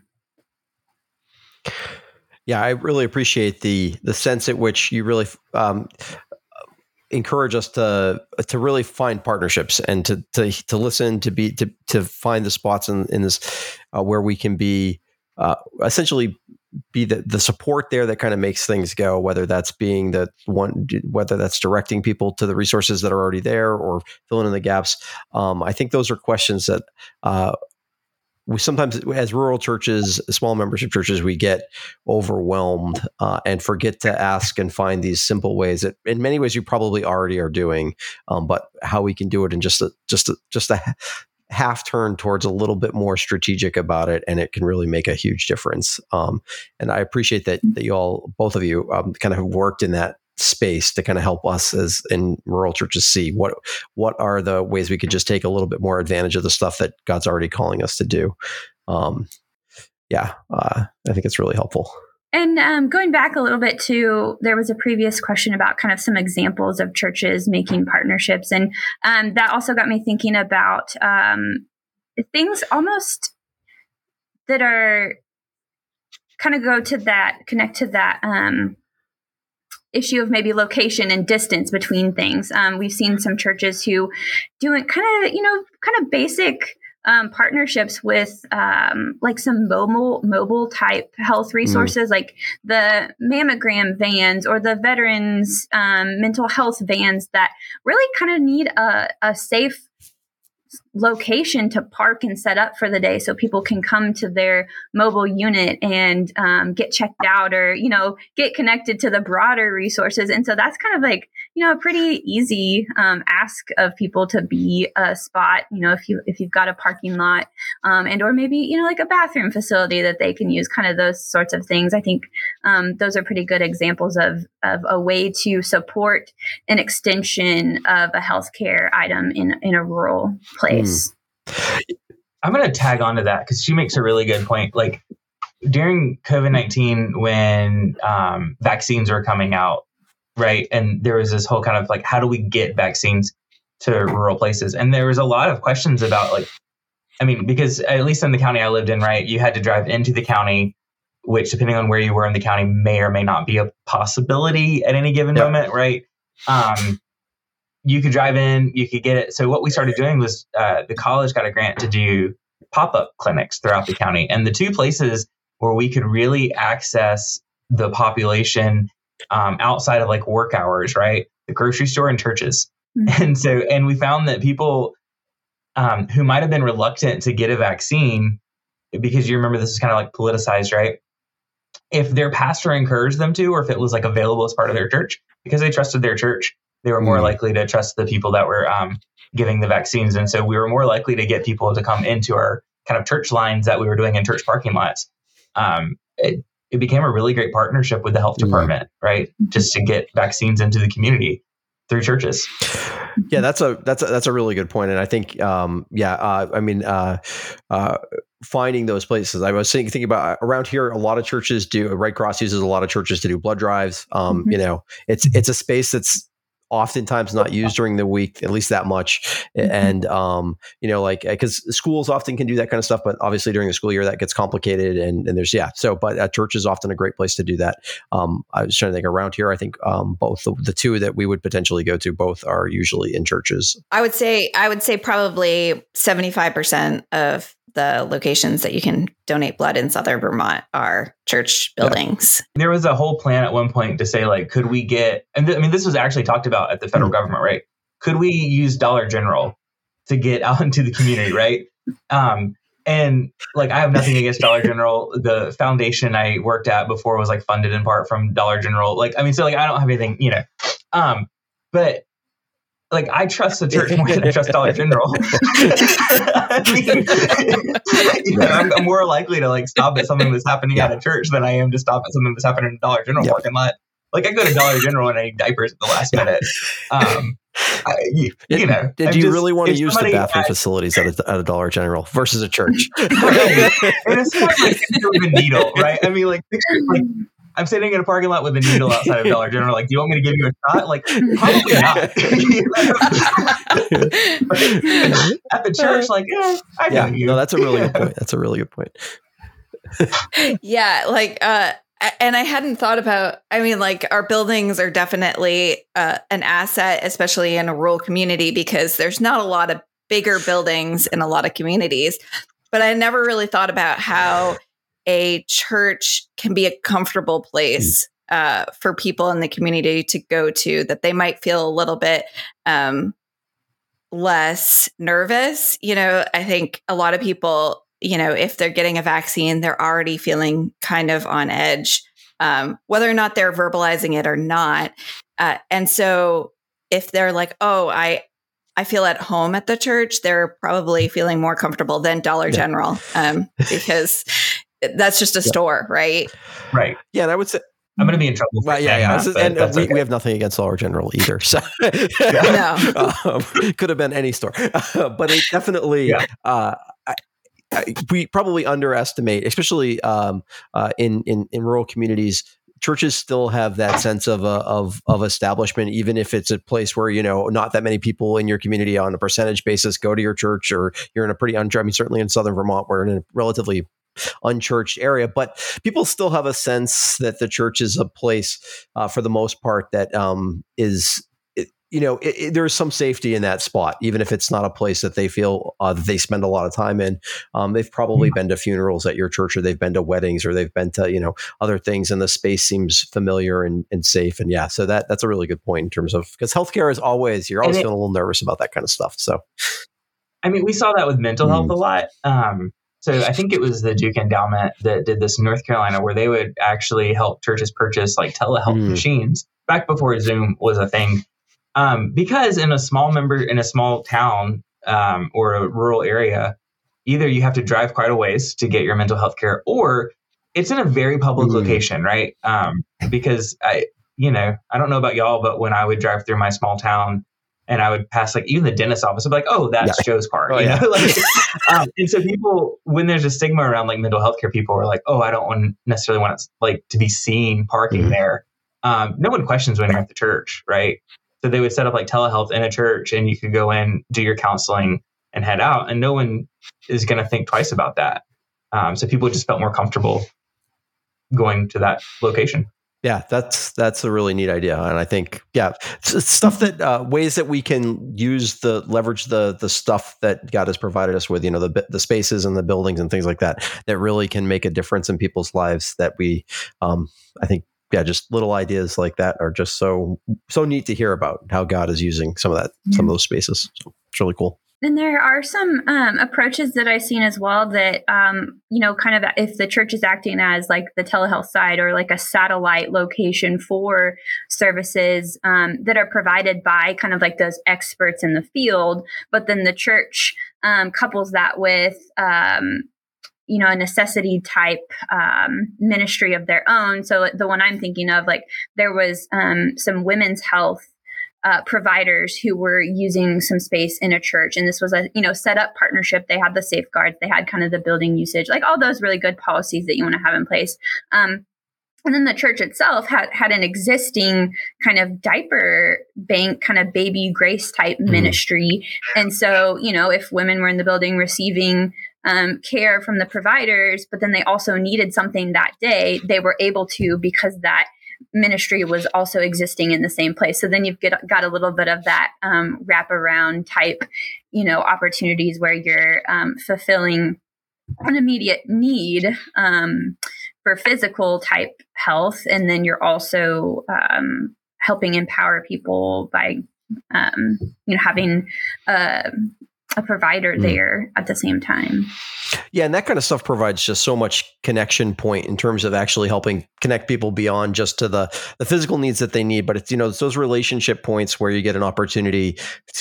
Yeah, I really appreciate the the sense at which you really um, encourage us to to really find partnerships and to to to listen, to be to to find the spots in in this uh, where we can be uh, essentially be the the support there that kind of makes things go. Whether that's being the one, whether that's directing people to the resources that are already there or filling in the gaps. Um, I think those are questions that. Uh, We sometimes, as rural churches, small membership churches, we get overwhelmed uh, and forget to ask and find these simple ways that, in many ways, you probably already are doing. Um, but how we can do it in just a just a, just a half turn towards a little bit more strategic about it, and it can really make a huge difference. Um, and I appreciate that that you all, both of you, um, kind of have worked in that space to kind of help us as in rural churches see what what are the ways we could just take a little bit more advantage of the stuff that God's already calling us to do. Um, yeah, uh, I think it's really helpful. And um, going back a little bit to, there was a previous question about kind of some examples of churches making partnerships. And um, that also got me thinking about um, things almost that are kind of go to that, connect to that um, issue of maybe location and distance between things. Um, we've seen some churches who doing kind of, you know, kind of basic um, partnerships with um, like some mobile, mobile type health resources, mm. like the mammogram vans or the veterans um, mental health vans that really kind of need a, a safe location to park and set up for the day so people can come to their mobile unit and um, get checked out or, you know, get connected to the broader resources. And so that's kind of like, you know, a pretty easy um, ask of people to be a spot, you know, if you, if you've got a parking lot um, and, or maybe, you know, like a bathroom facility that they can use, kind of those sorts of things. I think um, those are pretty good examples of, of a way to support an extension of a healthcare item in, in a rural place. Mm. I'm going to tag on to that because she makes a really good point. Like during COVID nineteen, when um, vaccines were coming out, right? And there was this whole kind of like, how do we get vaccines to rural places? And there was a lot of questions about like, I mean, because at least in the county I lived in, right, you had to drive into the county, which depending on where you were in the county may or may not be a possibility at any given yep. moment, right? Um, you could drive in, you could get it. So what we started doing was uh, the college got a grant to do pop-up clinics throughout the county. And the two places where we could really access the population um, outside of like work hours, right? The grocery store and churches. Mm-hmm. And so, and we found that people um, who might have been reluctant to get a vaccine, because you remember this is kind of like politicized, right? If their pastor encouraged them to, or if it was like available as part of their church, because they trusted their church, they were more mm. likely to trust the people that were um, giving the vaccines. And so we were more likely to get people to come into our kind of church lines that we were doing in church parking lots. Um, it, it became a really great partnership with the health department, mm. right? Just to get vaccines into the community through churches. Yeah, that's a that's a, that's a really good point. And I think, um, yeah, uh, I mean, uh, uh, finding those places. I was thinking, thinking about around here, a lot of churches do. Red Cross uses a lot of churches to do blood drives. Um, mm-hmm. You know, it's it's a space that's oftentimes not used during the week, at least that much. Mm-hmm. And, um, you know, like, because schools often can do that kind of stuff, but obviously during the school year that gets complicated and, and there's, yeah. So, but a church is often a great place to do that. Um, I was trying to think around here. I think um, both the, the two that we would potentially go to, both are usually in churches. I would say, I would say probably seventy-five percent of the locations that you can donate blood in Southern Vermont are church buildings. Yeah. There was a whole plan at one point to say, like, could we get, and th- I mean, this was actually talked about at the federal mm-hmm. government, right? Could we use Dollar General to get out into the community, right? Um, and like, I have nothing against Dollar General. The foundation I worked at before was like funded in part from Dollar General. Like, I mean, so like, I don't have anything, you know, um, but like, I trust the church more than I trust Dollar General. I mean, you know, I'm, I'm more likely to like stop at something that's happening yeah. at a church than I am to stop at something that's happening in a Dollar General yeah. parking lot. Like, I go to Dollar General and I need diapers at the last minute. Um, I, you, you know, did I'm you just, really want to use the bathroom has, facilities at a, at a Dollar General versus a church? Right. And it's like with a needle, right? I mean, like, picture, like I'm sitting in a parking lot with a needle outside of Dollar General. Like, do you want me to give you a shot? Like, probably not. At the church, like, yeah, I know yeah, you. No, that's a really yeah. good point. That's a really good point. yeah, like, uh, and I hadn't thought about, I mean, like, our buildings are definitely uh, an asset, especially in a rural community, because there's not a lot of bigger buildings in a lot of communities. But I never really thought about how a church can be a comfortable place uh, for people in the community to go to, that they might feel a little bit um, less nervous. You know, I think a lot of people, you know, if they're getting a vaccine, they're already feeling kind of on edge, um, whether or not they're verbalizing it or not. Uh, and so if they're like, oh, I, I feel at home at the church, they're probably feeling more comfortable than Dollar yeah. General um, because that's just a yeah. store, right? Right. Yeah. And I would say, I'm going to be in trouble. Well, yeah, yeah. That, and uh, we, okay. we have nothing against Dollar General either. So no. um, could have been any store. Uh, but it definitely, yeah. uh, I, I, we probably underestimate, especially um, uh, in, in, in rural communities, churches still have that sense of, uh, of, of establishment, even if it's a place where, you know, not that many people in your community on a percentage basis go to your church, or you're in a pretty, un- I mean, certainly in Southern Vermont, we're in a relatively unchurched area, but people still have a sense that the church is a place uh, for the most part that um, is, it, you know, it, it, there's some safety in that spot, even if it's not a place that they feel uh, that they spend a lot of time in. Um, they've probably mm-hmm. been to funerals at your church, or they've been to weddings, or they've been to, you know, other things, and the space seems familiar and, and safe. And yeah, so that that's a really good point in terms of, because healthcare is always, you're always it, feeling a little nervous about that kind of stuff. So, I mean, we saw that with mental health mm. a lot. Um, So I think it was the Duke Endowment that did this in North Carolina, where they would actually help churches purchase like telehealth mm. machines back before Zoom was a thing. Um, because in a small member, in a small town um, or a rural area, either you have to drive quite a ways to get your mental health care, or it's in a very public mm. location, right? Um, because I, you know, I don't know about y'all, but when I would drive through my small town, and I would pass like even the dentist office, I'd be like, oh, that's yeah. Joe's car. Oh, you know? Yeah. like, um, and so people, when there's a stigma around like mental health care, people are like, oh, I don't want necessarily want to like to be seen parking mm-hmm. there. Um, no one questions when you're at the church, right? So they would set up like telehealth in a church, and you could go in, do your counseling, and head out, and no one is going to think twice about that. Um, so people just felt more comfortable going to that location. Yeah, that's that's a really neat idea, and I think yeah, it's stuff that uh, ways that we can use the leverage the the stuff that God has provided us with, you know, the the spaces and the buildings and things like that, that really can make a difference in people's lives. That we, um, I think, yeah, just little ideas like that are just so so neat to hear about how God is using some of that, yeah. some of those spaces. So it's really cool. And there are some um, approaches that I've seen as well that, um, you know, kind of if the church is acting as like the telehealth side or like a satellite location for services um, that are provided by kind of like those experts in the field, but then the church um, couples that with, um, you know, a necessity type um, ministry of their own. So the one I'm thinking of, like there was um, some women's health Uh, providers who were using some space in a church. And this was a, you know, set up partnership. They had the safeguards, they had kind of the building usage, like all those really good policies that you want to have in place. Um, And then the church itself had, had an existing kind of diaper bank, kind of baby grace type mm-hmm. ministry. And so, you know, if women were in the building receiving um, care from the providers, but then they also needed something that day, they were able to, because that ministry was also existing in the same place. So then you've get, got a little bit of that um, wraparound type, you know, opportunities where you're um, fulfilling an immediate need um, for physical type health. And then you're also um, helping empower people by, um, you know, having uh, a provider mm. there at the same time. Yeah. And that kind of stuff provides just so much connection point in terms of actually helping connect people beyond just to the, the physical needs that they need. But it's, you know, it's those relationship points where you get an opportunity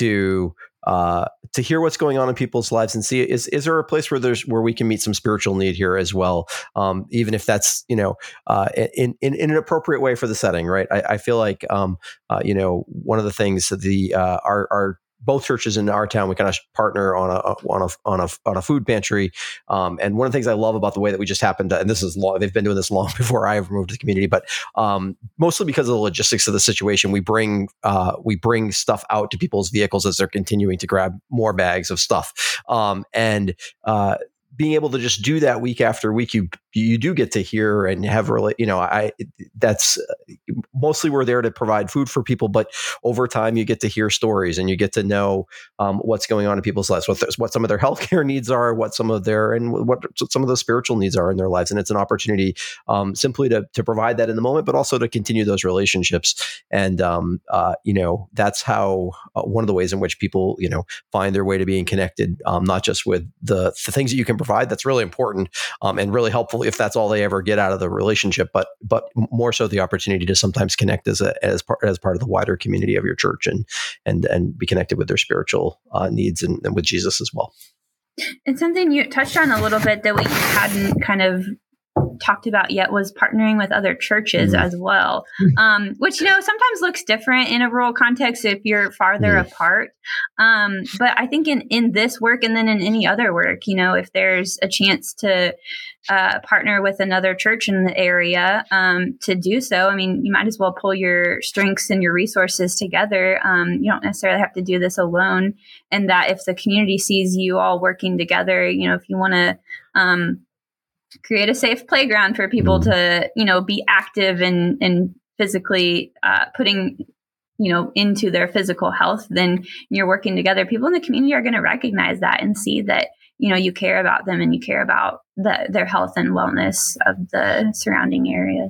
to uh, to hear what's going on in people's lives and see, is, is there a place where there's, where we can meet some spiritual need here as well? Um, even if that's, you know, uh, in, in, in an appropriate way for the setting, right? I, I feel like, um, uh, you know, one of the things that the, uh, our, our, both churches in our town, we kind of partner on a on a on a on a food pantry. Um, and one of the things I love about the way that we just happened to, and this is long, they've been doing this long before I ever moved to the community, but um, mostly because of the logistics of the situation, we bring uh, we bring stuff out to people's vehicles as they're continuing to grab more bags of stuff. Um, and uh, being able to just do that week after week, you you do get to hear and have really, you know, I that's uh, mostly we're there to provide food for people, but over time you get to hear stories and you get to know um, what's going on in people's lives, what what some of their healthcare needs are, what some of their and what some of the spiritual needs are in their lives, and it's an opportunity um, simply to to provide that in the moment, but also to continue those relationships. And um, uh, you know, that's how uh, one of the ways in which people, you know, find their way to being connected, um, not just with the the things that you can provide. That's really important um, and really helpful if that's all they ever get out of the relationship, but but more so the opportunity to sometimes connect as a as part as part of the wider community of your church and and and be connected with their spiritual uh, needs and, and with Jesus as well. And something you touched on a little bit that we hadn't kind of talked about yet was partnering with other churches mm-hmm. as well, um, which, you know, sometimes looks different in a rural context if you're farther mm-hmm. apart. Um, but I think in, in this work and then in any other work, you know, if there's a chance to uh, partner with another church in the area um, to do so, I mean, you might as well pull your strengths and your resources together. Um, you don't necessarily have to do this alone. And that if the community sees you all working together, you know, if you want to um, create a safe playground for people to, you know, be active and, and physically uh, putting, you know, into their physical health, then you're working together. People in the community are going to recognize that and see that, you know, you care about them and you care about the, their health and wellness of the surrounding area.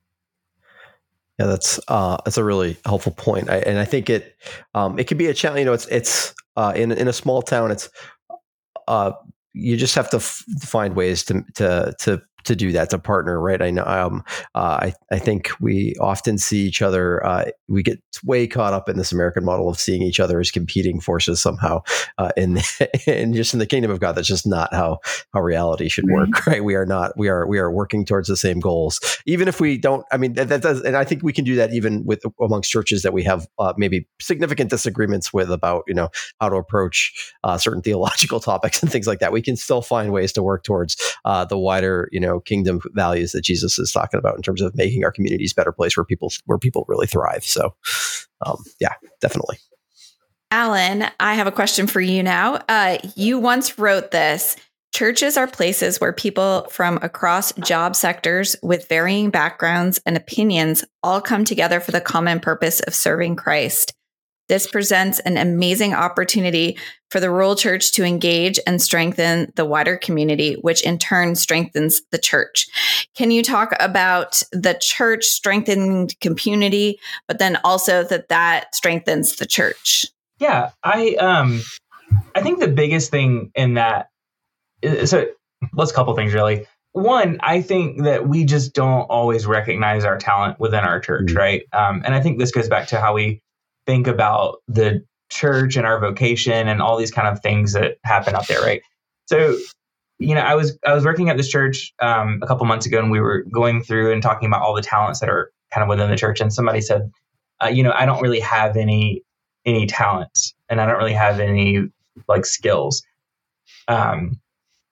Yeah, that's uh, that's a really helpful point. I, and I think it um, it can be a challenge. You know, it's it's uh, in in a small town. It's uh, you just have to f- find ways to to to to do that, to partner, right? I know. Um, uh, I I think we often see each other. Uh, we get way caught up in this American model of seeing each other as competing forces somehow. Uh, in and just in the kingdom of God, that's just not how how reality should work, mm-hmm. right? We are not. We are we are working towards the same goals, even if we don't. I mean, that, that does, and I think we can do that even with amongst churches that we have uh, maybe significant disagreements with about, you know, how to approach uh, certain theological topics and things like that. We can still find ways to work towards uh, the wider, you know, kingdom values that Jesus is talking about in terms of making our communities a better place where people where people really thrive. So, um, yeah, definitely. Alan, I have a question for you now. Uh, you once wrote this: churches are places where people from across job sectors with varying backgrounds and opinions all come together for the common purpose of serving Christ. This presents an amazing opportunity for the rural church to engage and strengthen the wider community, which in turn strengthens the church. Can you talk about the church strengthening community, but then also that that strengthens the church? Yeah, I um, I think the biggest thing in that is, so let's couple things really. One, I think that we just don't always recognize our talent within our church, mm-hmm. right? Um, and I think this goes back to how we think about the church and our vocation and all these kind of things that happen out there, right? So, you know, I was I was working at this church um, a couple months ago, and we were going through and talking about all the talents that are kind of within the church. And somebody said, uh, you know, I don't really have any any talents, and I don't really have any like skills. Um,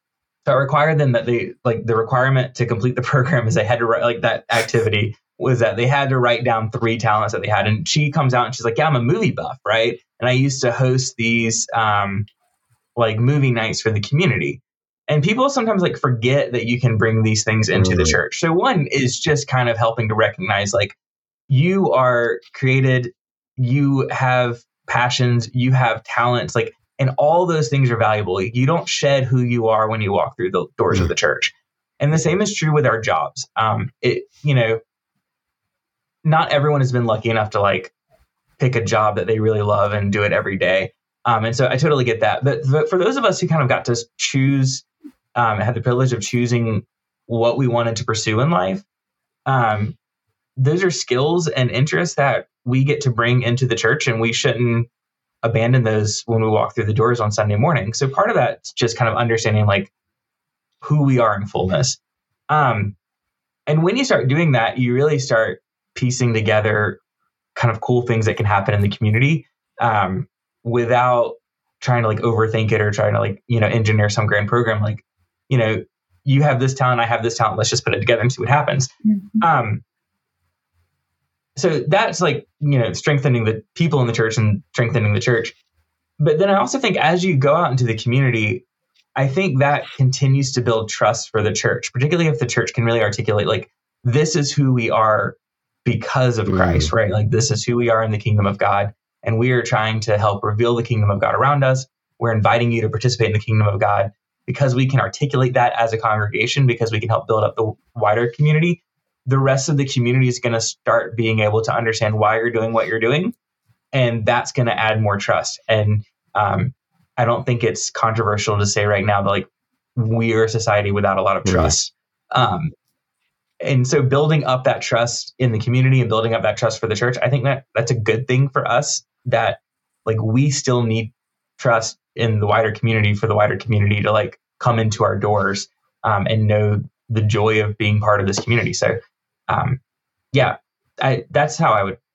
So I required them that they, like, the requirement to complete the program is they had to write, like, that activity was that they had to write down three talents that they had. And she comes out and she's like, yeah, I'm a movie buff, right? And I used to host these um, like movie nights for the community. And people sometimes like forget that you can bring these things into the church. So one is just kind of helping to recognize, like, you are created, you have passions, you have talents, like, and all those things are valuable. You don't shed who you are when you walk through the doors mm-hmm. of the church. And the same is true with our jobs. Um, it, you know, not everyone has been lucky enough to like pick a job that they really love and do it every day. Um, and so I totally get that. But, but for those of us who kind of got to choose, um, had the privilege of choosing what we wanted to pursue in life, um, those are skills and interests that we get to bring into the church, and we shouldn't abandon those when we walk through the doors on Sunday morning. So part of that's just kind of understanding like who we are in fullness. Um, and when you start doing that, you really start piecing together kind of cool things that can happen in the community um, without trying to like overthink it or trying to like, you know, engineer some grand program. Like, you know, you have this talent, I have this talent, let's just put it together and see what happens. Mm-hmm. Um, so that's like, you know, strengthening the people in the church and strengthening the church. But then I also think as you go out into the community, I think that continues to build trust for the church, particularly if the church can really articulate like, this is who we are because of Christ, right? Like this is who we are in the kingdom of God. And we are trying to help reveal the kingdom of God around us. We're inviting you to participate in the kingdom of God because we can articulate that as a congregation, because we can help build up the wider community. The rest of the community is going to start being able to understand why you're doing what you're doing. And that's going to add more trust. And um, I don't think it's controversial to say right now that like we are a society without a lot of trust. Mm-hmm. Um, And so building up that trust in the community and building up that trust for the church, I think that that's a good thing for us, that like we still need trust in the wider community for the wider community to like come into our doors um, and know the joy of being part of this community. So um, yeah, I, that's how I would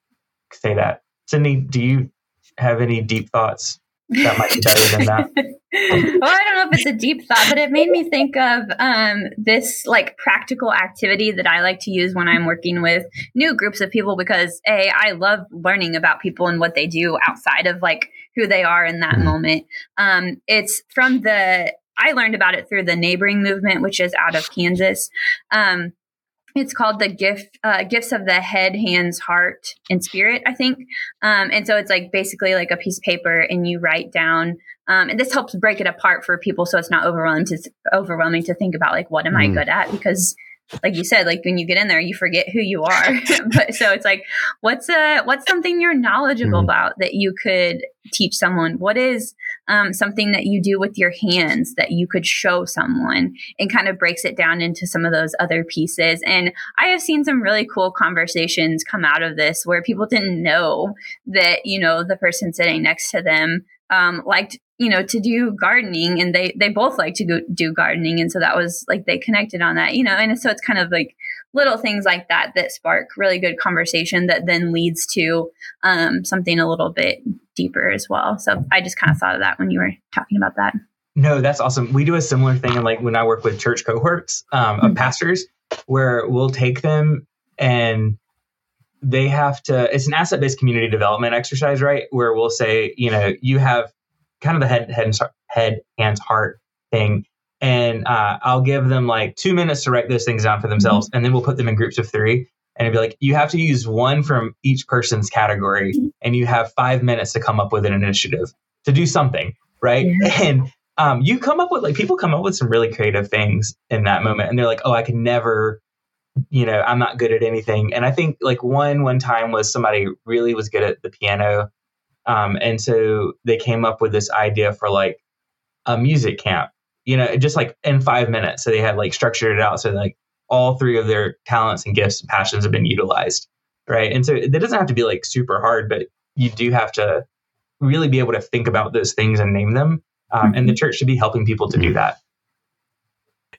say that. Sydney, do you have any deep thoughts that might be better than that? Well, I don't know if it's a deep thought, but it made me think of um, this like practical activity that I like to use when I'm working with new groups of people, because A, I love learning about people and what they do outside of like who they are in that moment. Um, it's from the, I learned about it through the Neighboring movement, which is out of Kansas. Um, It's called the gift, uh, gifts of the head, hands, heart, and spirit, I think. Um, and so it's like basically like a piece of paper and you write down, um, and this helps break it apart for people. So it's not overwhelming to overwhelming to think about like, what am mm. I good at? Because like you said, like when you get in there, you forget who you are. But so it's like, what's a, what's something you're knowledgeable mm. about that you could teach someone? What is um, something that you do with your hands that you could show someone, and kind of breaks it down into some of those other pieces. And I have seen some really cool conversations come out of this where people didn't know that, you know, the person sitting next to them um, liked, you know, to do gardening, and they, they both like to go do gardening. And so that was like, they connected on that, you know, and so it's kind of like little things like that, that spark really good conversation that then leads to um, something a little bit deeper as well. So I just kind of thought of that when you were talking about that. No, that's awesome. We do a similar thing. And like when I work with church cohorts um, mm-hmm. of pastors, where we'll take them and they have to, it's an asset-based community development exercise, right? Where we'll say, you know, you have kind of the head, head, and, head, hands, heart thing. And uh, I'll give them like two minutes to write those things down for themselves. Mm-hmm. And then we'll put them in groups of three. And it'd be like, you have to use one from each person's category. Mm-hmm. And you have five minutes to come up with an initiative to do something, right? Yeah. And um, you come up with like, people come up with some really creative things in that moment. And they're like, oh, I can never, you know, I'm not good at anything. And I think like one, one time was somebody really was good at the piano. Um, and so they came up with this idea for like a music camp, you know, just like in five minutes. So they had like structured it out. So like all three of their talents and gifts and passions have been utilized. Right. And so that doesn't have to be like super hard, but you do have to really be able to think about those things and name them. Um, mm-hmm. And the church should be helping people to do that.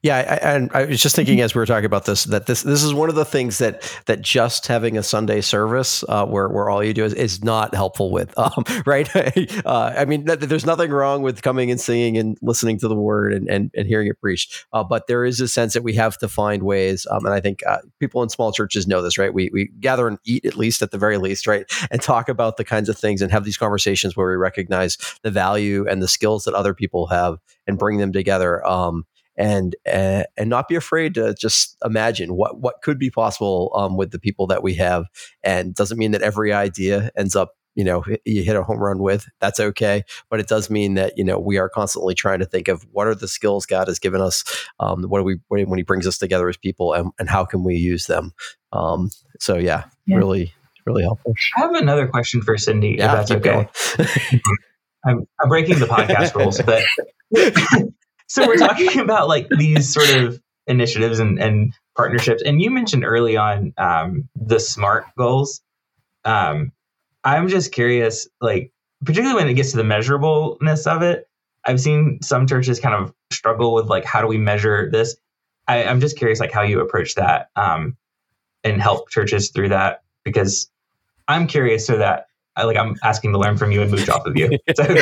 Yeah, I, and I was just thinking as we were talking about this that this this is one of the things that that just having a Sunday service uh, where where all you do is, is not helpful with, um, right? uh, I mean, th- there's nothing wrong with coming and singing and listening to the word and and, and hearing it preached, uh, but there is a sense that we have to find ways, um, and I think uh, people in small churches know this, right? We we gather and eat at least at the very least, right, and talk about the kinds of things and have these conversations where we recognize the value and the skills that other people have and bring them together. Um, and uh, and not be afraid to just imagine what what could be possible um, with the people that we have. And doesn't mean that every idea ends up, you know, you hit a home run with. That's okay, but it does mean that, you know, we are constantly trying to think of what are the skills God has given us, um, what do we when He brings us together as people, and, and how can we use them. Um, so yeah, yeah, really, really helpful. I have another question for Cindy, yeah, if that's okay. I'm, I'm breaking the podcast rules, but so we're talking about like these sort of initiatives and, and partnerships. And you mentioned early on um, the SMART goals. Um, I'm just curious, like, particularly when it gets to the measurableness of it, I've seen some churches kind of struggle with like, how do we measure this? I, I'm just curious, like how you approach that um, and help churches through that, because I'm curious so that I, like I'm asking to learn from you and move off of you. So. Well,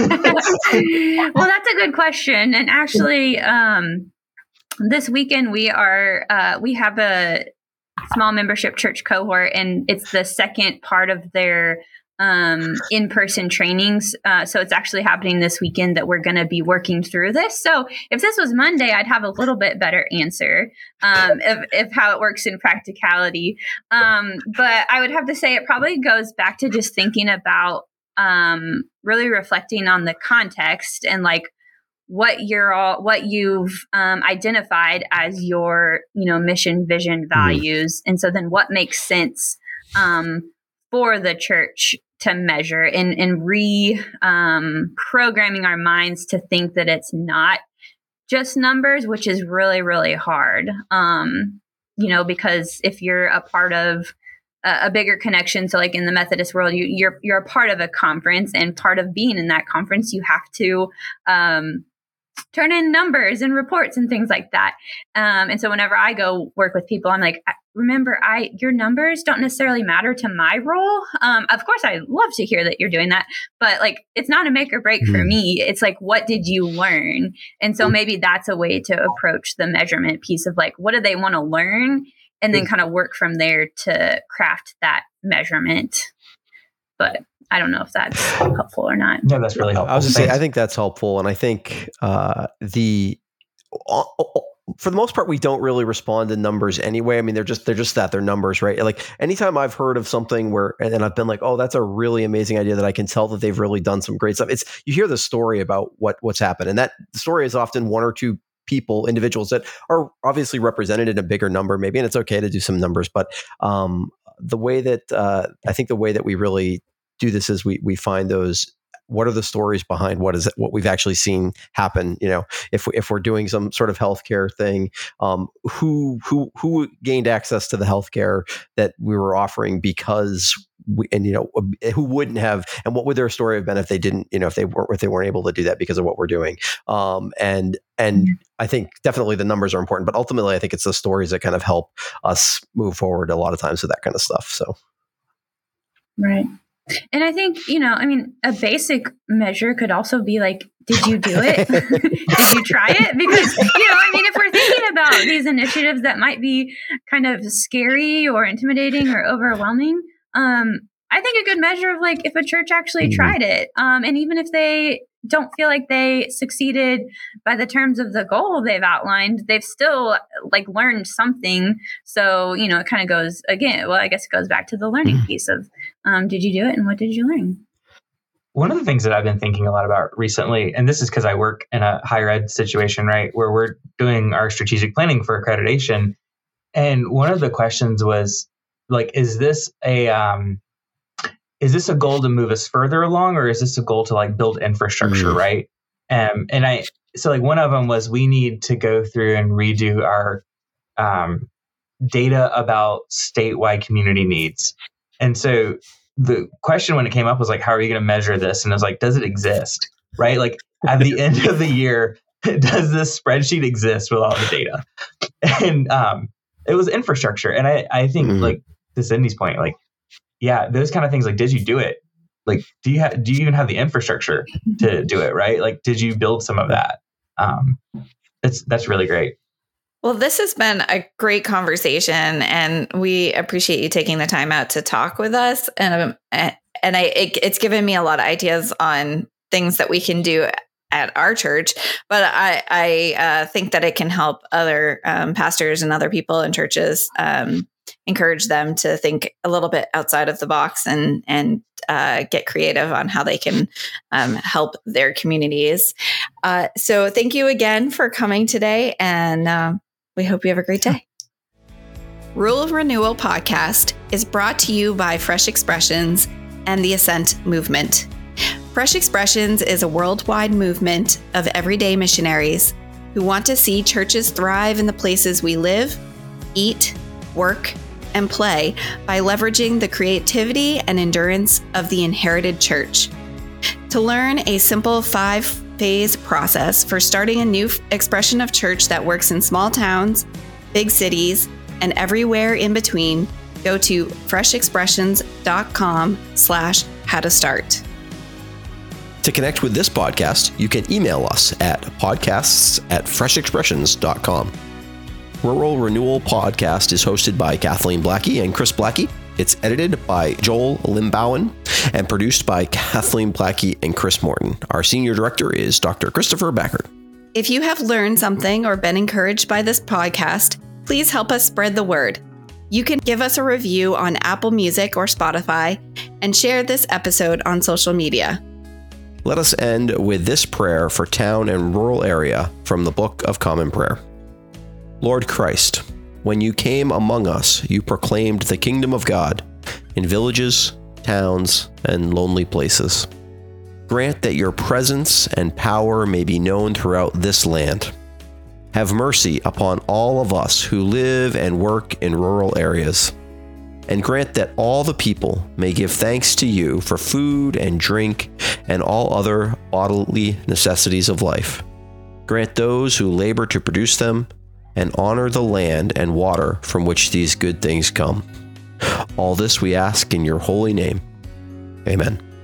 that's a good question. And actually, um, this weekend we are uh, we have a small membership church cohort, and it's the second part of their um, in-person trainings. Uh, so it's actually happening this weekend that we're going to be working through this. So if this was Monday, I'd have a little bit better answer um, of, of how it works in practicality. Um, but I would have to say it probably goes back to just thinking about um, really reflecting on the context and like what you're all, what you've um, identified as your, you know, mission, vision, values. Mm-hmm. And so then what makes sense um, for the church to measure, and, and re um, programming our minds to think that it's not just numbers, which is really, really hard. Um, you know, because if you're a part of a, a bigger connection, so like in the Methodist world, you, you're, you're a part of a conference, and part of being in that conference, you have to, um, turn in numbers and reports and things like that. Um, and so whenever I go work with people, I'm like, remember, I your numbers don't necessarily matter to my role. Um, of course, I love to hear that you're doing that, but like, it's not a make or break mm-hmm. for me. It's like, what did you learn? And so maybe that's a way to approach the measurement piece of like, what do they want to learn? And then kind of work from there to craft that measurement. But I don't know if that's helpful or not. No, that's really helpful. I was just saying, I think that's helpful. And I think uh, the, uh, for the most part, we don't really respond to numbers anyway. I mean, they're just, they're just that, they're numbers, right? Like anytime I've heard of something where, and I've been like, oh, that's a really amazing idea that I can tell that they've really done some great stuff. It's, you hear the story about what, what's happened. And that story is often one or two people, individuals that are obviously represented in a bigger number, maybe, and it's okay to do some numbers. But um, the way that, uh, I think the way that we really do this is we we find those, what are the stories behind what is it, what we've actually seen happen. You know, if we, if we're doing some sort of healthcare thing, um, who who who gained access to the healthcare that we were offering because we, and you know, who wouldn't have, and what would their story have been if they didn't, you know, if they weren't if they weren't able to do that because of what we're doing. Um, and and I think definitely the numbers are important, but ultimately I think it's the stories that kind of help us move forward a lot of times with that kind of stuff. So, right. And I think, you know, I mean, a basic measure could also be like, did you do it? Did you try it? Because, you know, I mean, if we're thinking about these initiatives that might be kind of scary or intimidating or overwhelming, um, I think a good measure of like if a church actually mm-hmm. tried it, um, and even if they don't feel like they succeeded by the terms of the goal they've outlined, they've still like learned something. So, you know, it kind of goes again, well, I guess it goes back to the learning piece of, um, did you do it and what did you learn? One of the things that I've been thinking a lot about recently, and this is because I work in a higher ed situation, right, where we're doing our strategic planning for accreditation. And one of the questions was like, is this a, um, is this a goal to move us further along, or is this a goal to like build infrastructure, mm. right? Um, and I, so like one of them was we need to go through and redo our um, data about statewide community needs. And so the question when it came up was like, how are you going to measure this? And I was like, does it exist, right? Like at the end of the year, does this spreadsheet exist with all the data? And um, it was infrastructure. And I, I think mm-hmm. like to Cindy's point, like, yeah, those kind of things, like, did you do it? Like, do you have, do you even have the infrastructure to do it? Right. Like, did you build some of that? Um, that's, that's really great. Well, this has been a great conversation, and we appreciate you taking the time out to talk with us. And, um, and I, it, it's given me a lot of ideas on things that we can do at our church, but I, I uh, think that it can help other um, pastors and other people in churches, um, encourage them to think a little bit outside of the box and and uh, get creative on how they can um, help their communities. Uh, so thank you again for coming today, and uh, we hope you have a great day. Rural Renewal Podcast is brought to you by Fresh Expressions and the Ascent Movement. Fresh Expressions is a worldwide movement of everyday missionaries who want to see churches thrive in the places we live, eat, work, and play by leveraging the creativity and endurance of the inherited church. To learn a simple five-phase process for starting a new expression of church that works in small towns, big cities, and everywhere in between, go to freshexpressions.com slash how to start. To connect with this podcast, you can email us at podcasts at freshexpressions dot com. Rural Renewal Podcast is hosted by Kathleen Blackie and Chris Blackie. It's edited by Joel Limbowen and produced by Kathleen Blackie and Chris Morton. Our senior director is Doctor Christopher Backer. If you have learned something or been encouraged by this podcast, please help us spread the word. You can give us a review on Apple Music or Spotify and share this episode on social media. Let us end with this prayer for town and rural area from the Book of Common Prayer. Lord Christ, when you came among us, you proclaimed the kingdom of God in villages, towns, and lonely places. Grant that your presence and power may be known throughout this land. Have mercy upon all of us who live and work in rural areas, and grant that all the people may give thanks to you for food and drink and all other bodily necessities of life. Grant those who labor to produce them and honor the land and water from which these good things come. All this we ask in your holy name. Amen.